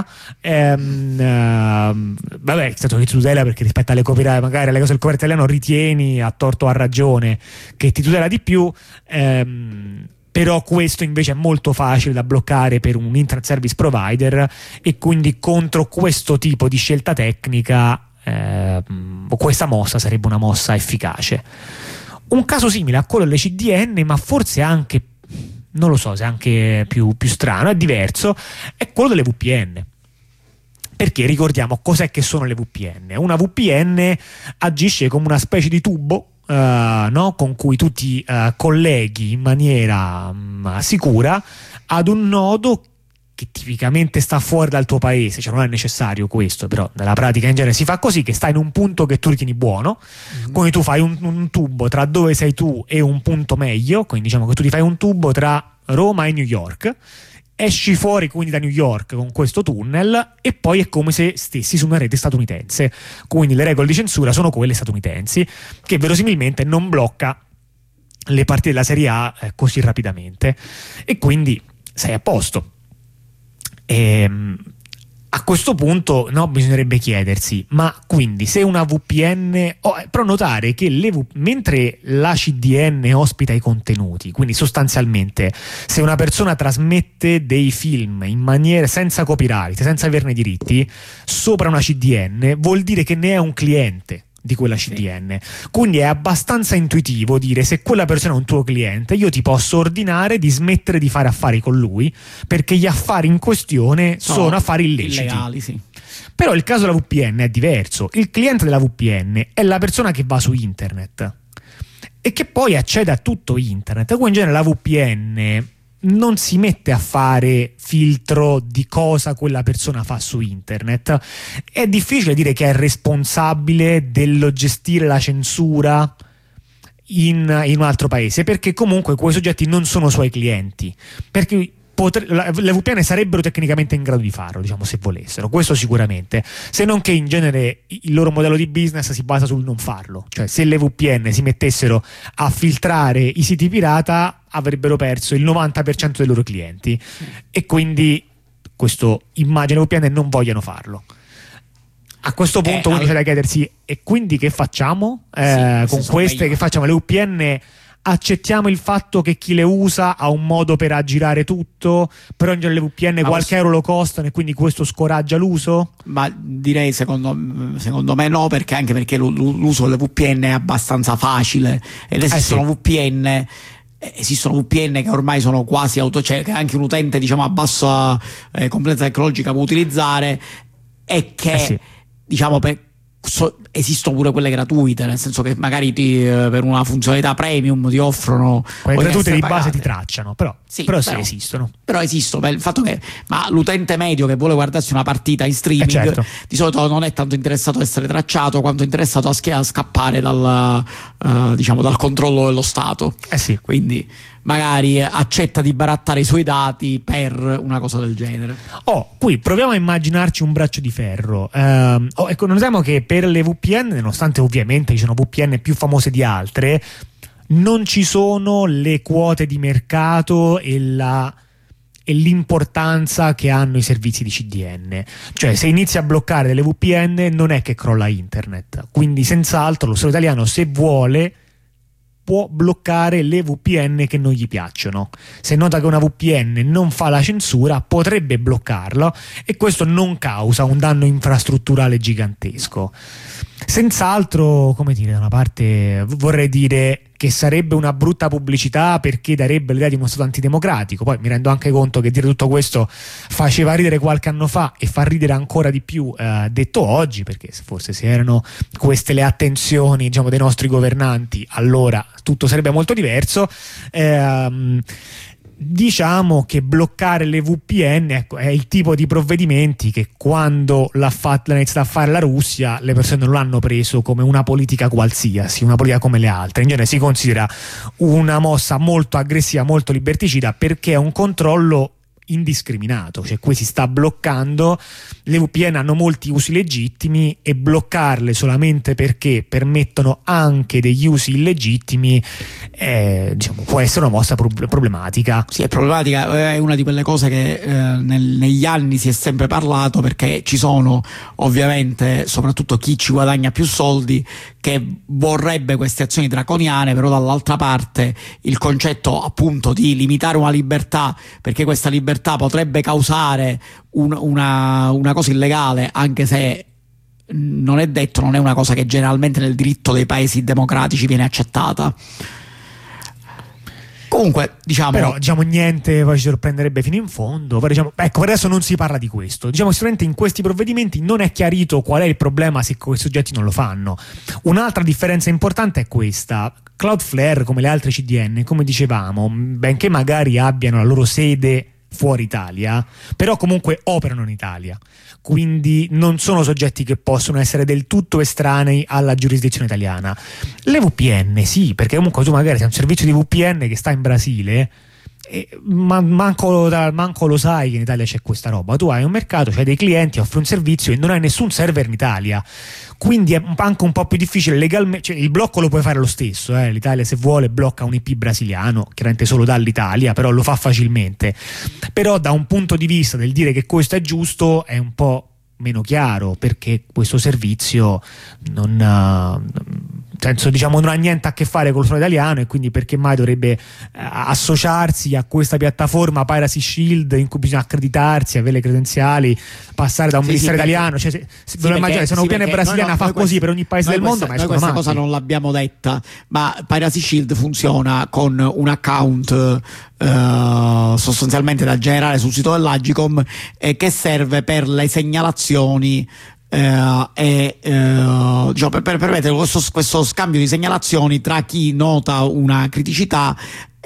vabbè, è stato che ti tutela perché rispetto alle copyright, magari alle cose del copyright italiano ritieni, a torto o a ragione, che ti tutela di più, però questo invece è molto facile da bloccare per un internet service provider, e quindi contro questo tipo di scelta tecnica questa mossa sarebbe una mossa efficace. Un caso simile a quello delle CDN, ma forse anche, non lo so se anche più strano, è diverso, è quello delle VPN. Perché ricordiamo cos'è che sono le VPN. Una VPN agisce come una specie di tubo, no? Con cui tu ti colleghi in maniera sicura ad un nodo che tipicamente sta fuori dal tuo paese, cioè non è necessario questo, però nella pratica in genere si fa così, che sta in un punto che tu ritieni buono, quindi tu fai un tubo tra dove sei tu e un punto meglio, quindi diciamo che tu ti fai un tubo tra Roma e New York, esci fuori quindi da New York con questo tunnel e poi è come se stessi su una rete statunitense, quindi le regole di censura sono quelle statunitensi, che verosimilmente non blocca le partite della Serie A così rapidamente, e quindi sei a posto. A questo punto, no, bisognerebbe chiedersi, ma quindi se una VPN, però notare che mentre la CDN ospita i contenuti, quindi sostanzialmente se una persona trasmette dei film in maniera senza copyright, senza averne diritti, sopra una CDN, vuol dire che ne è un cliente di quella CDN. Quindi è abbastanza intuitivo dire: se quella persona è un tuo cliente, io ti posso ordinare di smettere di fare affari con lui, perché gli affari in questione sono affari illeciti. Illegali, sì. Però il caso della VPN è diverso. Il cliente della VPN è la persona che va su internet e che poi accede a tutto internet. Quindi in genere la VPN non si mette a fare filtro di cosa quella persona fa su internet. È difficile dire che è responsabile dello gestire la censura in un altro paese, perché comunque quei soggetti non sono suoi clienti, perché le VPN sarebbero tecnicamente in grado di farlo, diciamo, se volessero, questo sicuramente, se non che in genere il loro modello di business si basa sul non farlo, cioè se le VPN si mettessero a filtrare i siti pirata avrebbero perso il 90% dei loro clienti, e quindi questo immagino VPN non vogliano farlo. A questo punto uno c'è da chiedersi: e quindi che facciamo con queste? Che facciamo? Le VPN accettiamo il fatto che chi le usa ha un modo per aggirare tutto, però in genere le VPN qualche euro lo costano e quindi questo scoraggia l'uso? Ma direi secondo me no, perché anche perché l'uso delle VPN è abbastanza facile ed esistono VPN che ormai sono quasi cioè che anche un utente, diciamo, a bassa competenza tecnologica può utilizzare, e che diciamo esistono pure quelle gratuite, nel senso che magari per una funzionalità premium ti offrono quelle gratuite di base, ti tracciano, però esistono. Però esistono, il fatto che l'utente medio che vuole guardarsi una partita in streaming di solito non è tanto interessato a essere tracciato quanto interessato a scappare dal controllo dello Stato. Quindi magari accetta di barattare i suoi dati per una cosa del genere. Qui proviamo a immaginarci un braccio di ferro. Ecco, notiamo che per le VPN, nonostante ovviamente ci sono VPN più famose di altre, non ci sono le quote di mercato e l'importanza che hanno i servizi di CDN. Cioè, se inizi a bloccare delle VPN non è che crolla internet. Quindi senz'altro lo Stato italiano, se vuole, può bloccare le VPN che non gli piacciono. Se nota che una VPN non fa la censura, potrebbe bloccarlo, e questo non causa un danno infrastrutturale gigantesco. Senz'altro, come dire, da una parte vorrei dire che sarebbe una brutta pubblicità, perché darebbe l'idea di uno stato antidemocratico. Poi mi rendo anche conto che dire tutto questo faceva ridere qualche anno fa e fa ridere ancora di più detto oggi, perché forse se erano queste le attenzioni, diciamo, dei nostri governanti, allora tutto sarebbe molto diverso. Diciamo che bloccare le VPN, ecco, è il tipo di provvedimenti che quando l'ha iniziata a fare la Russia, le persone non l'hanno preso come una politica qualsiasi, una politica come le altre. In genere si considera una mossa molto aggressiva, molto liberticida, perché è un controllo indiscriminato, cioè qui si sta bloccando. Le VPN hanno molti usi legittimi e bloccarle solamente perché permettono anche degli usi illegittimi, diciamo, può essere una mossa problematica. Sì, è problematica, è una di quelle cose che negli anni si è sempre parlato, perché ci sono ovviamente, soprattutto chi ci guadagna più soldi, che vorrebbe queste azioni draconiane, però dall'altra parte il concetto appunto di limitare una libertà, perché questa libertà potrebbe causare una cosa illegale, anche se non è detto, non è una cosa che generalmente nel diritto dei paesi democratici viene accettata. Comunque, diciamo niente poi ci sorprenderebbe fino in fondo. Poi, ecco, per adesso non si parla di questo. Sicuramente in questi provvedimenti non è chiarito qual è il problema se questi soggetti non lo fanno. Un'altra differenza importante è questa: Cloudflare, come le altre CDN, come dicevamo, benché magari abbiano la loro sede fuori Italia, però comunque operano in Italia, quindi non sono soggetti che possono essere del tutto estranei alla giurisdizione italiana. Le VPN sì, perché comunque tu magari sei un servizio di VPN che sta in Brasile, manco lo sai che in Italia c'è questa roba. Tu hai un mercato, c'hai dei clienti, offri un servizio e non hai nessun server in Italia, quindi è anche un po' più difficile legalmente. Cioè, il blocco lo puoi fare lo stesso, l'Italia se vuole blocca un IP brasiliano, chiaramente solo dall'Italia, però lo fa facilmente. Però da un punto di vista del dire che questo è giusto è un po' meno chiaro, perché questo servizio non ha niente a che fare col suolo italiano, e quindi perché mai dovrebbe associarsi a questa piattaforma Piracy Shield in cui bisogna accreditarsi, avere le credenziali, passare da un ministero italiano. Cioè, ve immaginate, se una VPN brasiliana fa così per ogni paese del mondo, ma noi questa cosa non l'abbiamo detta, ma Piracy Shield funziona con un account sostanzialmente da generare sul sito dell'Agicom, che serve per le segnalazioni diciamo, per permettere questo scambio di segnalazioni tra chi nota una criticità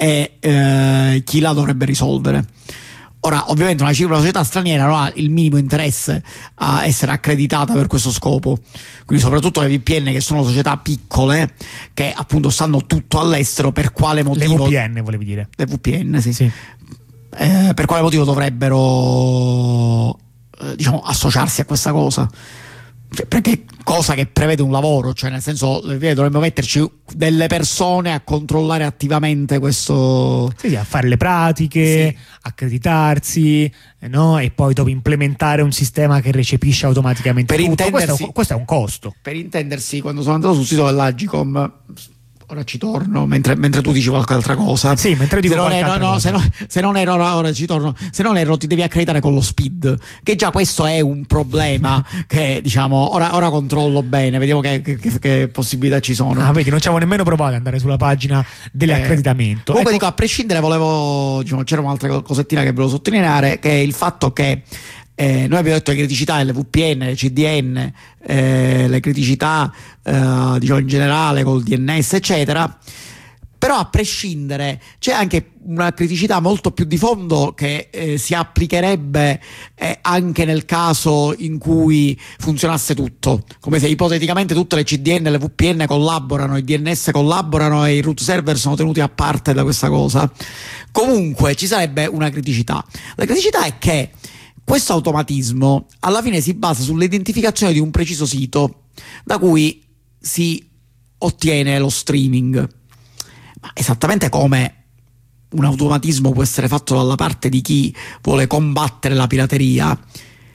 e chi la dovrebbe risolvere. Ora, ovviamente una società straniera non ha il minimo interesse a essere accreditata per questo scopo, quindi soprattutto le VPN, che sono società piccole che appunto stanno tutto all'estero. Per quale motivo? Le VPN volevi dire? Le VPN, sì. Per quale motivo dovrebbero diciamo associarsi a questa cosa? Perché cosa che prevede un lavoro, cioè nel senso dovremmo metterci delle persone a controllare attivamente questo, sì, a fare le pratiche, sì, accreditarsi, no? E poi dopo implementare un sistema che recepisce automaticamente per tutto. Intendersi, questo è un costo. Per intendersi, quando sono andato sul sito dell'Agicom, ora ci torno mentre tu dici qualche altra cosa. Sì, mentre dico qualche altra cosa. Se non ero, ora ci torno. Se non ero, ti devi accreditare con lo SPID, che già questo è un problema che, diciamo, ora controllo bene, vediamo che possibilità ci sono. Ah, vedi, non ci avevo nemmeno provato ad andare sulla pagina dell'accreditamento. Comunque dico, a prescindere, diciamo, c'era un'altra cosettina che volevo sottolineare, che è il fatto che noi abbiamo detto le criticità delle VPN, le CDN, le criticità diciamo in generale col DNS eccetera, però a prescindere c'è anche una criticità molto più di fondo che si applicherebbe anche nel caso in cui funzionasse tutto, come se ipoteticamente tutte le CDN e le VPN collaborano, i DNS collaborano e i root server sono tenuti a parte da questa cosa. Comunque ci sarebbe una criticità. La criticità è che questo automatismo alla fine si basa sull'identificazione di un preciso sito da cui si ottiene lo streaming. Ma esattamente come un automatismo può essere fatto dalla parte di chi vuole combattere la pirateria,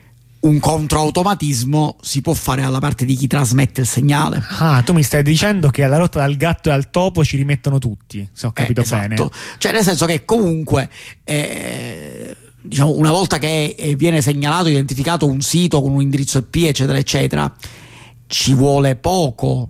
un controautomatismo si può fare alla parte di chi trasmette il segnale. Ah, tu mi stai dicendo che alla lotta dal gatto e al topo ci rimettono tutti, se ho capito bene. Esatto. Cioè, nel senso che comunque diciamo, una volta che viene segnalato, identificato un sito con un indirizzo IP, eccetera eccetera, ci vuole poco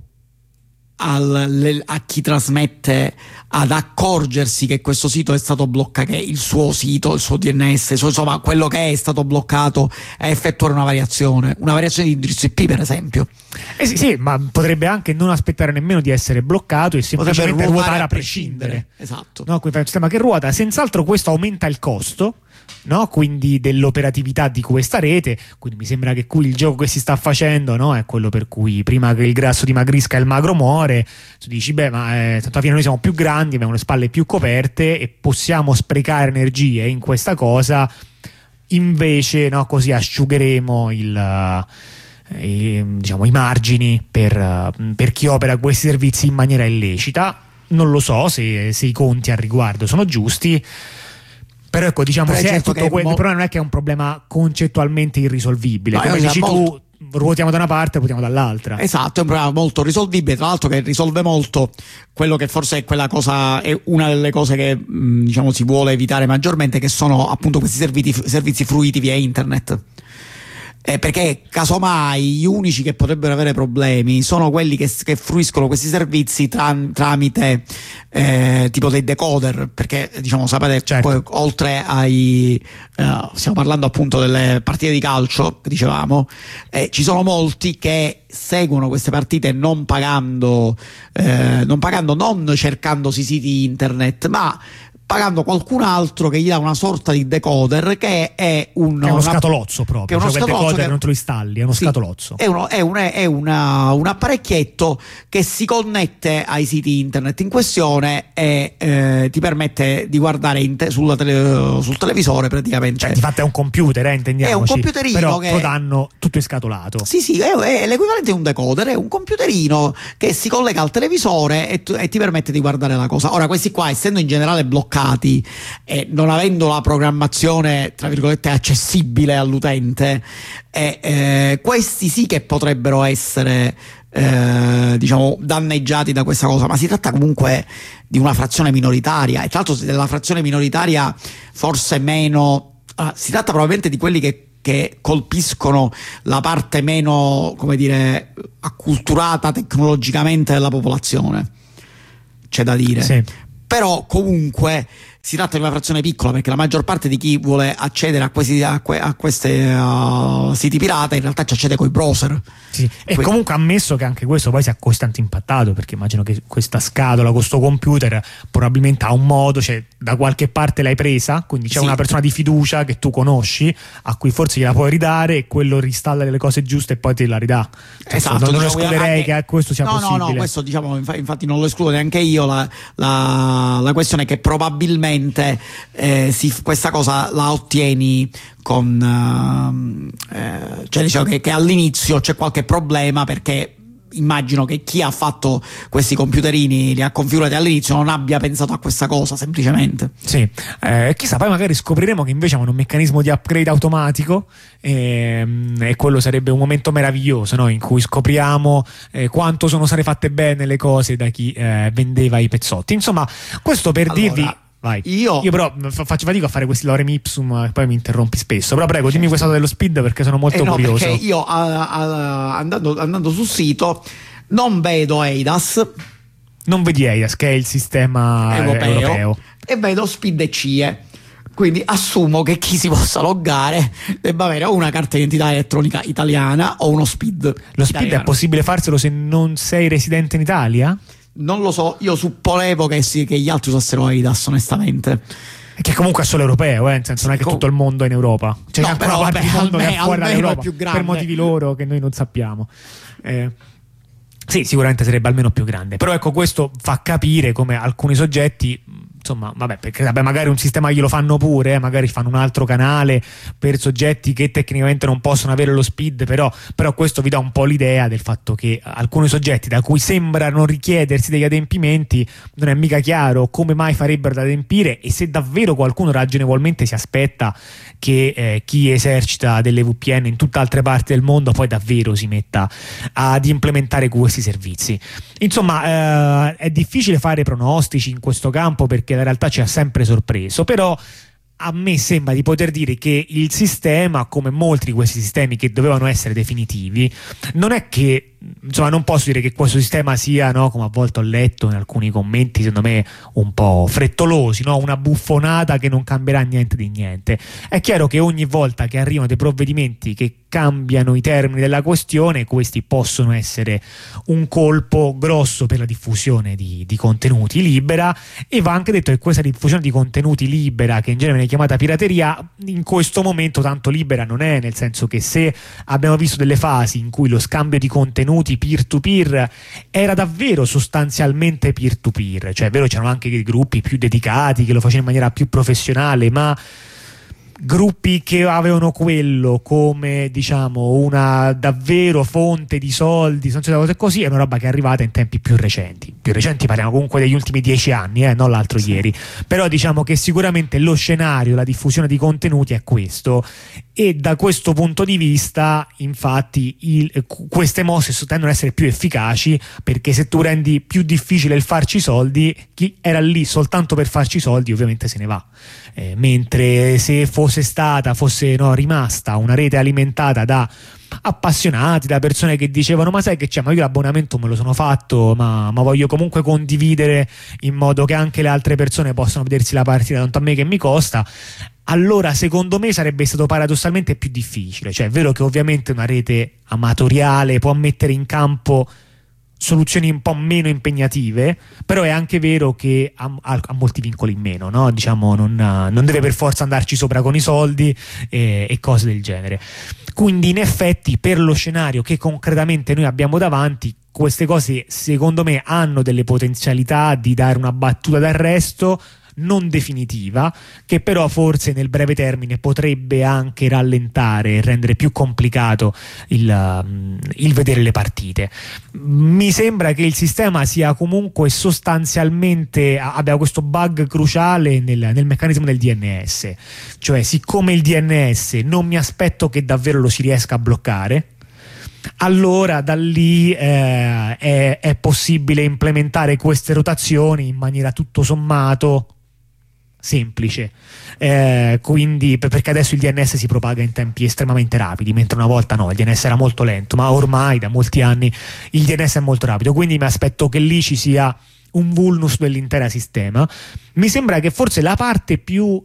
a chi trasmette ad accorgersi che questo sito è stato bloccato, che il suo sito, il suo DNS, insomma quello che è stato bloccato, a effettuare una variazione di indirizzo IP, per esempio. Sì, ma potrebbe anche non aspettare nemmeno di essere bloccato e semplicemente ruotare a prescindere. Esatto. No, quindi fai un sistema che ruota. Senz'altro questo aumenta il costo, no? Quindi dell'operatività di questa rete. Quindi mi sembra che qui il gioco che si sta facendo, no? È quello per cui prima che il grasso dimagrisca il magro muore. Tu dici, beh, ma tanto alla fine noi siamo più grandi, abbiamo le spalle più coperte e possiamo sprecare energie in questa cosa, invece, no? Così asciugheremo diciamo, i margini per chi opera questi servizi in maniera illecita. Non lo so se i conti al riguardo sono giusti. Però ecco, diciamo, se certo, è tutto quello, però non è che è un problema concettualmente irrisolvibile. Come dici tu, ruotiamo da una parte e ruotiamo dall'altra. Esatto, è un problema molto risolvibile, tra l'altro che risolve molto quello che forse è quella cosa, è una delle cose che diciamo si vuole evitare maggiormente, che sono appunto questi servizi fruiti via internet. Perché casomai gli unici che potrebbero avere problemi sono quelli che fruiscono questi servizi tramite tipo dei decoder, perché diciamo, sapete, certo, oltre ai stiamo parlando appunto delle partite di calcio che dicevamo, ci sono molti che seguono queste partite non pagando, non cercandosi siti internet, ma pagando qualcun altro che gli dà una sorta di decoder che è uno scatolozzo proprio, cioè quel decoder non te lo installi, è uno scatolozzo. È un apparecchietto che si connette ai siti internet in questione e ti permette di guardare sul televisore praticamente. Cioè, di fatto è un computer, intendiamoci. È un computerino, però che lo danno tutto inscatolato. Sì, è l'equivalente di un decoder, è un computerino che si collega al televisore e ti permette di guardare la cosa. Ora, questi qua, essendo in generale bloccati e non avendo la programmazione tra virgolette accessibile all'utente, questi sì che potrebbero essere diciamo danneggiati da questa cosa, ma si tratta comunque di una frazione minoritaria, e tra l'altro della frazione minoritaria forse meno, si tratta probabilmente di quelli che colpiscono la parte meno, come dire, acculturata tecnologicamente della popolazione, c'è da dire. Sì. Però comunque si tratta di una frazione piccola, perché la maggior parte di chi vuole accedere a questi siti pirata in realtà ci accede coi browser. Sì. E comunque ammesso che anche questo poi sia costante impattato, perché immagino che questa scatola, questo computer probabilmente ha un modo, cioè da qualche parte l'hai presa, quindi c'è una persona di fiducia che tu conosci a cui forse gliela puoi ridare e quello ristalla delle cose giuste e poi te la ridà. Esatto, non escluderei che questo sia possibile. No, questo diciamo infatti non lo escludo neanche io. La questione è che probabilmente questa cosa la ottieni con cioè diciamo che all'inizio c'è qualche problema, perché immagino che chi ha fatto questi computerini, li ha configurati all'inizio, non abbia pensato a questa cosa semplicemente. Sì, chissà, poi magari scopriremo che invece hanno un meccanismo di upgrade automatico e quello sarebbe un momento meraviglioso, no? In cui scopriamo quanto sono state fatte bene le cose da chi vendeva i pezzotti. Insomma, questo per dirvi. Vai. Io però faccio fatica a fare questi lorem ipsum e poi mi interrompi spesso. Però prego, dimmi questa cosa dello SPID, perché sono molto curioso. Perché io andando sul sito non vedo EIDAS. Non vedi EIDAS, che è il sistema europeo. E vedo SPID e CIE. Quindi assumo che chi si possa loggare debba avere o una carta d'identità elettronica italiana o uno SPID. Lo SPID è possibile farselo se non sei residente in Italia? Non lo so, io supponevo che gli altri usassero EIDAS, onestamente. Che comunque è solo europeo, nel senso non è che tutto il mondo è in Europa. C'è anche una parte del mondo che è fuori dall'Europa per motivi loro che noi non sappiamo. Sì, sicuramente sarebbe almeno più grande. Però ecco, questo fa capire come alcuni soggetti insomma, vabbè, perché magari un sistema glielo fanno pure, magari fanno un altro canale per soggetti che tecnicamente non possono avere lo speed, però questo vi dà un po' l'idea del fatto che alcuni soggetti da cui sembrano richiedersi degli adempimenti non è mica chiaro come mai farebbero da adempire, e se davvero qualcuno ragionevolmente si aspetta che chi esercita delle VPN in tutte altre parti del mondo poi davvero si metta ad implementare questi servizi. Insomma, è difficile fare pronostici in questo campo perché la realtà ci ha sempre sorpreso, però a me sembra di poter dire che il sistema, come molti di questi sistemi che dovevano essere definitivi, non è che, insomma, non posso dire che questo sistema sia, no, come a volte ho letto in alcuni commenti, secondo me un po' frettolosi, no, una buffonata che non cambierà niente di niente. È chiaro che ogni volta che arrivano dei provvedimenti che cambiano i termini della questione, questi possono essere un colpo grosso per la diffusione di contenuti libera, e va anche detto che questa diffusione di contenuti libera, che in genere viene chiamata pirateria, in questo momento tanto libera non è, nel senso che se abbiamo visto delle fasi in cui lo scambio di contenuti peer-to-peer era davvero sostanzialmente peer-to-peer, cioè è vero, c'erano anche dei gruppi più dedicati che lo facevano in maniera più professionale, ma gruppi che avevano quello come, diciamo, una davvero fonte di soldi, cose così, è una roba che è arrivata in tempi più recenti, parliamo comunque degli ultimi 10 anni, non l'altro ieri, però diciamo che sicuramente lo scenario, la diffusione di contenuti è questo, e da questo punto di vista infatti queste mosse tendono ad essere più efficaci, perché se tu rendi più difficile il farci soldi, chi era lì soltanto per farci soldi ovviamente se ne va, mentre se fosse rimasta una rete alimentata da appassionati, da persone che dicevano ma sai che c'è, ma io l'abbonamento me lo sono fatto, ma voglio comunque condividere in modo che anche le altre persone possano vedersi la partita, tanto a me che mi costa, allora secondo me sarebbe stato paradossalmente più difficile. Cioè è vero che ovviamente una rete amatoriale può mettere in campo soluzioni un po' meno impegnative, però è anche vero che ha molti vincoli in meno, no? Diciamo, non deve per forza andarci sopra con i soldi e cose del genere. Quindi in effetti per lo scenario che concretamente noi abbiamo davanti, queste cose secondo me hanno delle potenzialità di dare una battuta d'arresto non definitiva, che però forse nel breve termine potrebbe anche rallentare e rendere più complicato il vedere le partite. Mi sembra che il sistema sia comunque sostanzialmente abbia questo bug cruciale nel meccanismo del DNS, cioè siccome il DNS non mi aspetto che davvero lo si riesca a bloccare, allora da lì è possibile implementare queste rotazioni in maniera tutto sommato semplice, quindi perché adesso il DNS si propaga in tempi estremamente rapidi, mentre una volta no, il DNS era molto lento, ma ormai da molti anni il DNS è molto rapido, quindi mi aspetto che lì ci sia un vulnus dell'intero sistema. Mi sembra che forse la parte più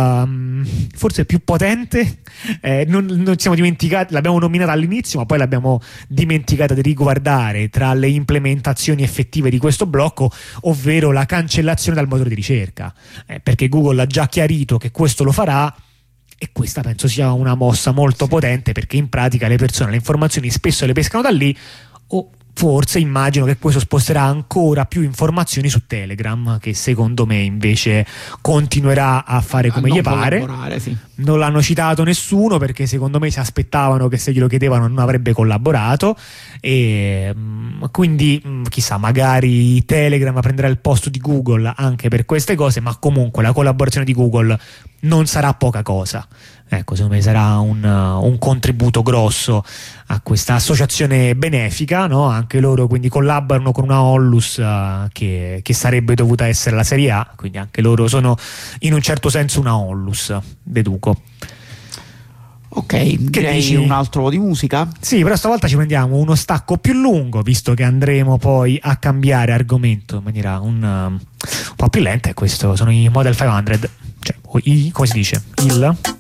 forse più potente non siamo dimenticati, l'abbiamo nominata all'inizio ma poi l'abbiamo dimenticata di riguardare tra le implementazioni effettive di questo blocco, ovvero la cancellazione dal motore di ricerca, perché Google ha già chiarito che questo lo farà, e questa penso sia una mossa molto potente, perché in pratica le persone le informazioni spesso le pescano da lì, o forse immagino che questo sposterà ancora più informazioni su Telegram, che secondo me invece continuerà a fare come gli pare. Sì. Non l'hanno citato nessuno perché secondo me si aspettavano che se glielo chiedevano non avrebbe collaborato, e quindi chissà, magari Telegram prenderà il posto di Google anche per queste cose, ma comunque la collaborazione di Google non sarà poca cosa. Ecco, secondo me sarà un contributo grosso a questa associazione benefica, no? Anche loro quindi collaborano con una Onlus che sarebbe dovuta essere la Serie A, quindi anche loro sono in un certo senso una Onlus, deduco. Ok, direi dici? Un altro po' di musica? Sì, però stavolta ci prendiamo uno stacco più lungo, visto che andremo poi a cambiare argomento in maniera un po' più lenta, e questo sono i Model 500, cioè come si dice?